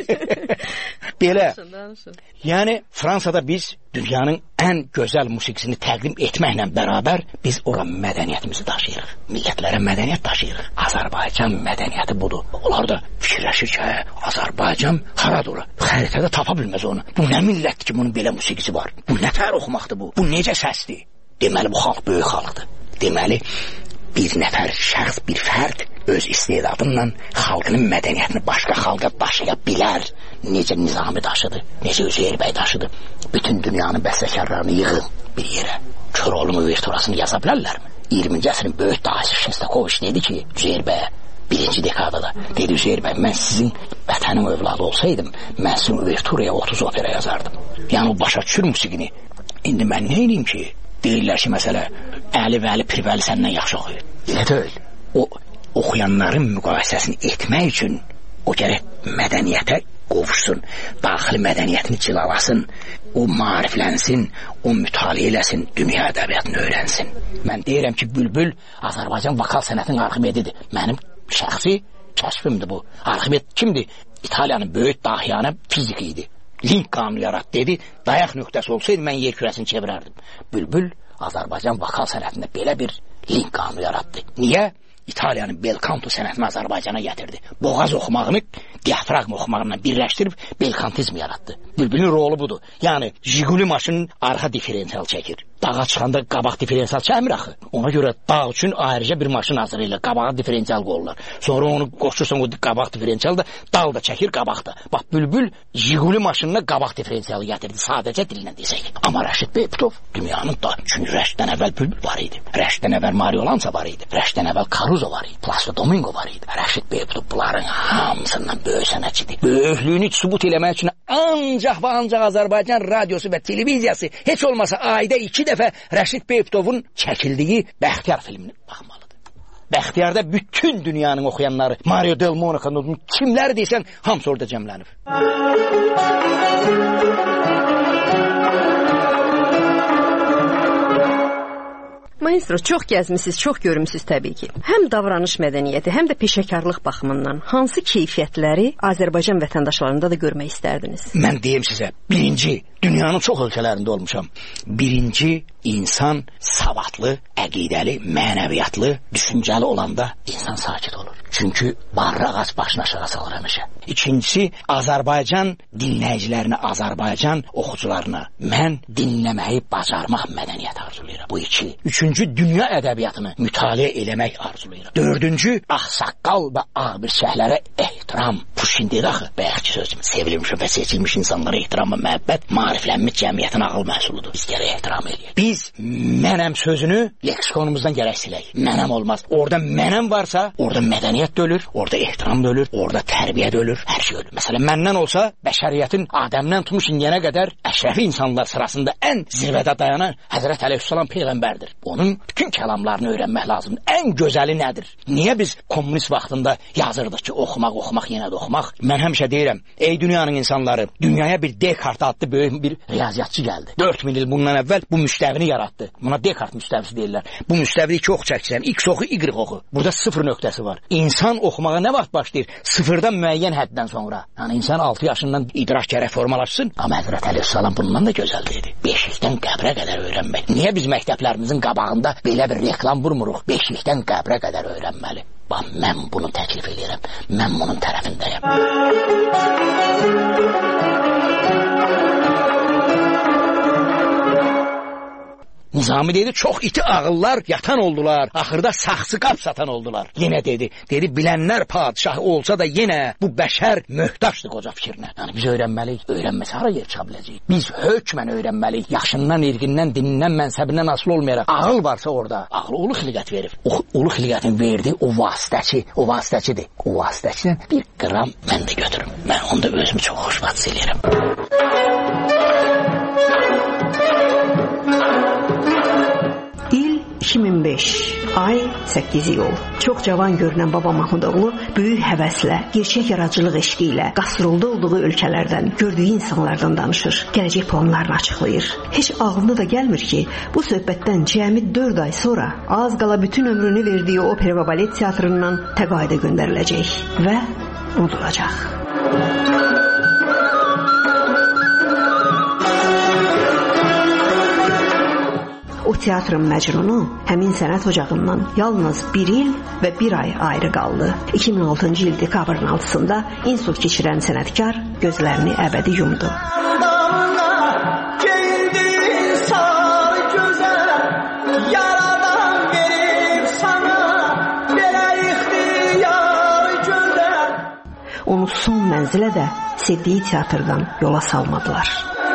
Belə. Yəni Fransada biz dünyanın ən gözəl musiqisini təqdim etməklə bərabər biz ora mədəniyyətimizi daşıyırıq. Millətlərə mədəniyyət daşıyırıq. Azərbaycan mədəniyyəti budur. Onlar da fikirləşir ki, hə, Azərbaycan haradır ora? Xəritədə tapa bilməz onu. Bu nə millətdir ki, bunun belə musiqisi var? Bu nə tər oxumaqdır bu? Bu necə səsdir? Deməli, bu xalq böyük xalqdır. Deməli, bir nəfər şəxs, bir fərd öz istedadınla xalqının mədəniyyətini başqa xalqa daşıya bilər. Necə Nizami daşıdı, necə Üzeyir bəy daşıdı. Bütün dünyanın bəstəkarlarını yığın bir yerə. Köroğlu uverturasını yaza bilərlərmi? iyirminci əsrin böyük dahisi Şestakoviç dedi ki, Üzeyir bəyə birinci dekadada, dedi Üzeyir bəy, mən sizin vətənin övladı olsaydım, mən sizin uverturaya otuz opera yazardım. Yəni o başa düşür musiqini. İndi mən nə edeyim ki? Deyirlər ki, məsələ, Əli Vəli Pirvəli səndən yaxşı oxuyur. Elə deyil. O, oxuyanların müqayisəsini etmək üçün o gərək mədəniyyətə qovuşsun, daxili mədəniyyətini cilalasın, o maariflənsin, o mütaliə eləsin, dünya ədəbiyyatını öyrənsin. Mən deyirəm ki, Bülbül Azərbaycan vokal sənətinin arximedidir. Mənim şəxsi kəşfimdir bu. Arximed kimdir? İtaliyanın böyük dahiyanə fiziki idi. Link qanunu yarat dedi, dayaq nöqtəsi olsaydı mən yer kürəsini çevirərdim. Bülbül Azərbaycan vokal sənətində belə bir link qanunu yaratdı. Niyə? İtaliyanın belkanto sənətini Azərbaycana gətirdi. Boğaz oxumağını diafraqm oxumağına birləşdirib belkantizm yaratdı. Bülbülün rolu budur. Yəni, Jiguli maşının arxa diferensial çəkir. Dağa çıxanda qabaq diferensial çəkmir axı. Ona görə dağ üçün ayrıca bir maşın hazırlayırlar. Qabağa diferensial qoyurlar. Sonra onu qoşursan o qabaq diferensial da dal da çəkir qabaqda. Bax, Bülbül Jiguli maşınına qabaq diferensialı gətirdi. Sadəcə dilinə desək. Amma Rəşid Beyputov dünyanın da. Çünki Rəşiddən əvvəl Bülbül var idi. Rəşiddən əvvəl Mario Lanza var idi. Rəşiddən əvvəl Caruso var idi. Placido Domingo var idi. Rəşid Beyputov bunların hamısından böyük sənətçidir. Böyüklüyünü sübut eləmək üçün ancaq və ancaq Azərbaycan radiosu və televiziyası heç olmasa ayda iki dəfə Rəşid Beyputovun çəkildiyi Bəxtiyar filmini baxmalıdır. Bəxtiyarda bütün dünyanın oxuyanları, Mario Del Monaco'nun kimləri deysən, hamısı orada cəmlənib. Maestro, çox gəzmisiniz, çox görmüsünüz təbii ki. Həm davranış mədəniyyəti, həm də peşəkarlıq baxımından hansı keyfiyyətləri Azərbaycan vətəndaşlarında da görmək istərdiniz? Mən deyim sizə, birinci, dünyanın çox ölkələrində olmuşam. Birinci, insan savadlı, əqidəli, mənəviyyatlı, düşüncəli olanda insan sakit olur. Çünki barraq ağac başına aşağı salır həmişə. İkincisi, Azərbaycan dinləyicilərinə, Azərbaycan oxucularına mən dinləməyi bacarmaq mədəniyyəti arzulayıram. Bu iki. Üçüncü, dünya ədəbiyyatını mütaliə eləmək arzulayıram. Dördüncü, ağsaqqal və ağbirçəklərə ehtiram. Puşkin dedi axı, bayaqki sözüm, sevilmiş və seçilmiş insanlara ehtiram və məhəbbət maariflənmiş cəmiyyətin ağıl məhsuludur. Biz gərək ehtiram eləyək. Biz biz mənəm sözünü leksikonumuzdan gərək silək. Mənəm olmaz. Orada mənəm varsa, orada mədəniyyət də ölür, orada ehtiram da ölür, orada tərbiyə də ölür, hər şey ölür. Məsələn, məndən olsa, bəşəriyyətin Adəmdən tutmuş indiyənə qədər əşrəfi insanlar sırasında ən zirvədə dayanan Həzrət Əleyhisselam peyğəmbərdir. Onun bütün kəlamlarını öyrənmək lazımdır. Ən gözəli nədir? Niyə biz kommunist vaxtında yazırdıq ki, oxumaq, oxumaq, yenə də oxumaq? Mən həmişə deyirəm, ey dünyanın insanları, dünyaya bir Descartes adlı böyük bir riyaziyyatçı gəldi. dörd min il bundan əvvəl bu müstəvini yaratdı. Buna Descartes müstəvisi deyirlər. Bu müstəvini iki ox çəksən, X oxu, Y oxu. Burada sıfır nöqtəsi var. İnsan oxumağa nə vaxt başlayır? Sıfırdan müəyyən həddən sonra. Yəni insan altı yaşından idrak gərək formalaşsın. Amma Həzrət Əleyhisselam bundan da gözəl dedi. Beşikdən qəbrə qədər öyrənmək. Niyə biz məktəblərimizin qabağında belə bir reklam vurmuruq? Beşikdən qəbrə qədər öyrənməli. Bax, mən bunu təklif edirəm. Mən bunun tərəfindəyəm. Nizami dedi, çox iti ağıllar yatan oldular. Axırda saxsı qap satan oldular. Yenə dedi, dedi, bilənlər padişah olsa da yenə bu bəşər möhtaçdır qoca fikrinə. Yəni biz öyrənməliyik, öyrənməsə hara yer çıxa biləcəyik. Biz hökmən öyrənməliyik. Yaşından, irqindən, dinindən, mənsəbindən asılı olmayaraq. Ağıl varsa orada, ağıl ulu xilqət verir. O ulu xilqətin verdi, o vasitəçi, o vasitəçidir. O vasitəçidən bir qram mən də götürüm. Mən onda özümü çox xoşbəxt eləyirəm. iki min beş, ay səkkiz iyul. Çox cavan görünən Baba Mahmudoğlu böyük həvəslə, gerçək yaradıcılıq eşqi ilə qastrolda olduğu ölkələrdən, gördüyü insanlardan danışır, gələcək planlarını açıqlayır. Heç ağlına da gəlmir ki, bu söhbətdən cəmi dörd ay sonra az qala bütün ömrünü verdiyi opera və balet teatrından təqaüdə göndəriləcək və unudulacaq. O teatrın məcnunu həmin sənət ocağından yalnız bir il və bir ay ayrı qaldı. iki min altıncı il dekabrın altısında insult keçirən sənətkar gözlərini əbədi yumdu. Onu son mənzilə də sevdiyi teatrdan yola salmadılar.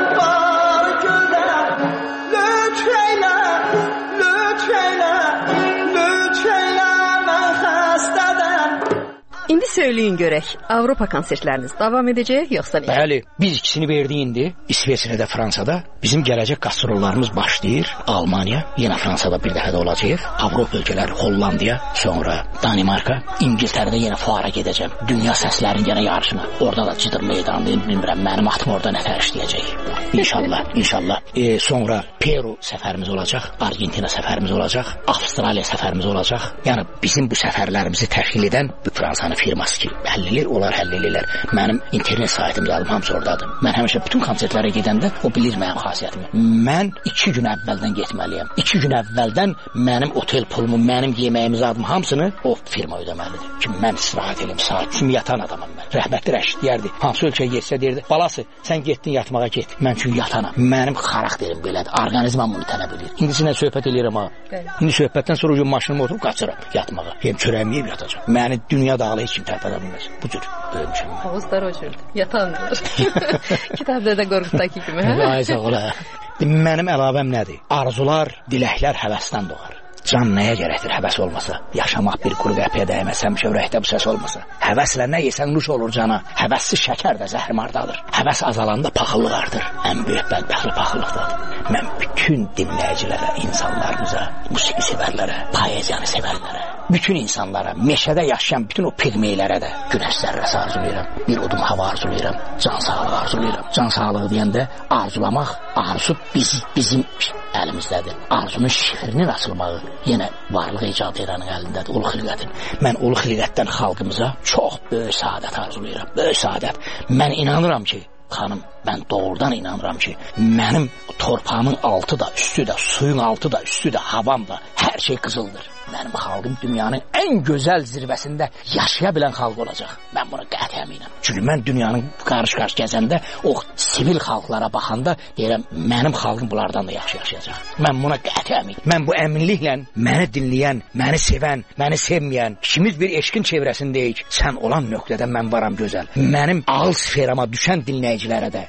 İndi söyləyin görək, Avropa konsertləriniz davam edəcək, yoxsa nə? Bəli, biz ikisini verdik indi, İsveçrədə, Fransada. Bizim gələcək qastrollarımız başlayır. Almaniya, yenə Fransada bir dəfə də olacaq. Avropa ölkələri, Hollandiya, sonra Danimarka, İngiltərədə yenə fuara gedəcəm. Dünya səslərin yenə yarışına. Orada da Cidir meydanı, bilmirəm, mənim atım orada nə tər işləyəcək. İnşallah, inşallah. E, sonra Peru səfərimiz olacaq, Argentina səfərimiz olacaq, Avstraliya səfərimiz olacaq. Yəni bizim bu səfərlərimizi təşkil edən Fransanın firması ki, həll edir, onlar həll edirlər. Mənim internet saytımda adım hamısı oradadır. Mən həmişə bütün konsertlərə gedəndə o bilir mənim xasiyyətimi. Mən iki gün əvvəldən getməliyəm. İki gün əvvəldən mənim otel pulumu, mənim yeməyimiz adım hamısını o firma ödəməlidir. Ki, mən istirahət edim, saat kimi yatan adamım mən. Rəhmətli Rəşid deyərdi, hansı ölkəyə getsə deyirdi, balası, sən getdin yatmağa get, mən çünki yatanam. Mənim xarakterim belədir, orqanizmam bunu tələb edir. İndi sinə söhbət eləyirəm ha. İndi söhbətdən sonra gün maşınıma oturub qaçıram yatmağa. Yem çörəyimi yeyib yatacam. Məni dünya dağılı heç kim tərpədə bilməz. Bu cür böyümüşəm. Havuzlar o cürdür, yatandır. Kitabda da qorxutdakı kimi, hə? Ay sağ ol. Mənim əlavəm nədir? Arzular, diləklər həvəsdən doğar. Can nəyə gərəkdir həvəs olmasa? Yaşamaq bir quru qəpiyə dəyməz, həmişə ürəkdə bu səs olmasa. Həvəslə nə yesən nuş olur cana. Həvəssiz şəkər də zəhrimardadır. Həvəs azalanda paxıllıq artır. Ən böyük bədbəxtlik paxıllıqdadır. Mən bütün dinləyicilərə, insanlarımıza, musiqi sevərlərə, poeziyanı sevərlərə, bütün insanlara, meşədə yaşayan bütün o pigmeylərə də günəş zərrəsi arzulayıram. Bir udum hava arzulayıram. Can sağlığı arzulayıram. Can sağlığı deyəndə arzulamaq, arzu biz, bizim əlimizdədir. Arzunun şifrinin açılmağı yenə varlıq icad edənin əlindədir, ulu xilqətin. Mən ulu xilqətdən xalqımıza çox böyük saadət arzulayıram. Böyük saadət. Mən inanıram ki, xanım, mən doğrudan inanıram ki, mənim torpağımın altı da, üstü də, suyun altı da, üstü də, havam da, hər şey qızıldır. Mənim xalqım dünyanın ən gözəl zirvəsində yaşaya bilən xalq olacaq. Mən buna qəti əminəm. Çünki mən dünyanın qarış-qarış gəzəndə o sivil xalqlara baxanda deyirəm, mənim xalqım bunlardan da yaxşı yaşayacaq. Mən buna qəti əminəm. Mən bu əminliklə məni dinləyən, məni sevən, məni sevməyən, ikimiz bir eşqin çevrəsindəyik. Sən olan nöqtədə mən varam gözəl. Mənim ağıl sferama düşən dinləyicilərə də,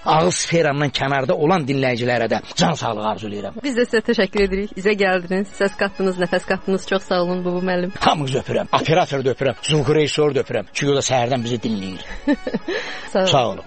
ağız sferamdan kənarda olan dinləyicilərə də can sağlığı arzulayıram. Biz də sizə təşəkkür edirik. Bizə gəldiniz, səs qatdınız, nəfəs qatdınız. Çox sağ olun bu müəllim. Hamınızı öpürəm. Operator da öpürəm. Zunqur rejissor da öpürəm. Çünki o da səhərdən bizi dinləyir. Sağ olun. Sağ olun.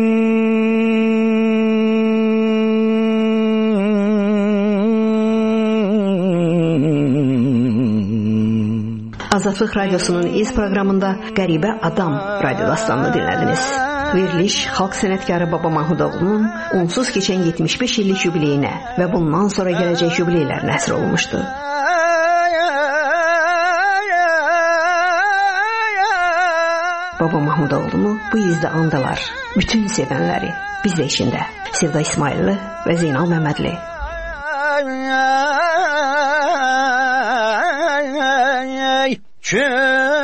Azadlıq Radiosunun iz proqramında Qəribə Adam radio dastanını dinlədiniz. Veriliş xalq sənətkarı Baba Mahmudoğlu'nun onsuz keçən yetmiş beş illik jubileyinə və bundan sonra gələcək jubileylərinə həsr olunmuşdu. Baba Mahmudoğlu'nu bu izdə andalar bütün sevənləri, biz də içində. Sevda İsmailli və Zeynal Məmmədli. Çün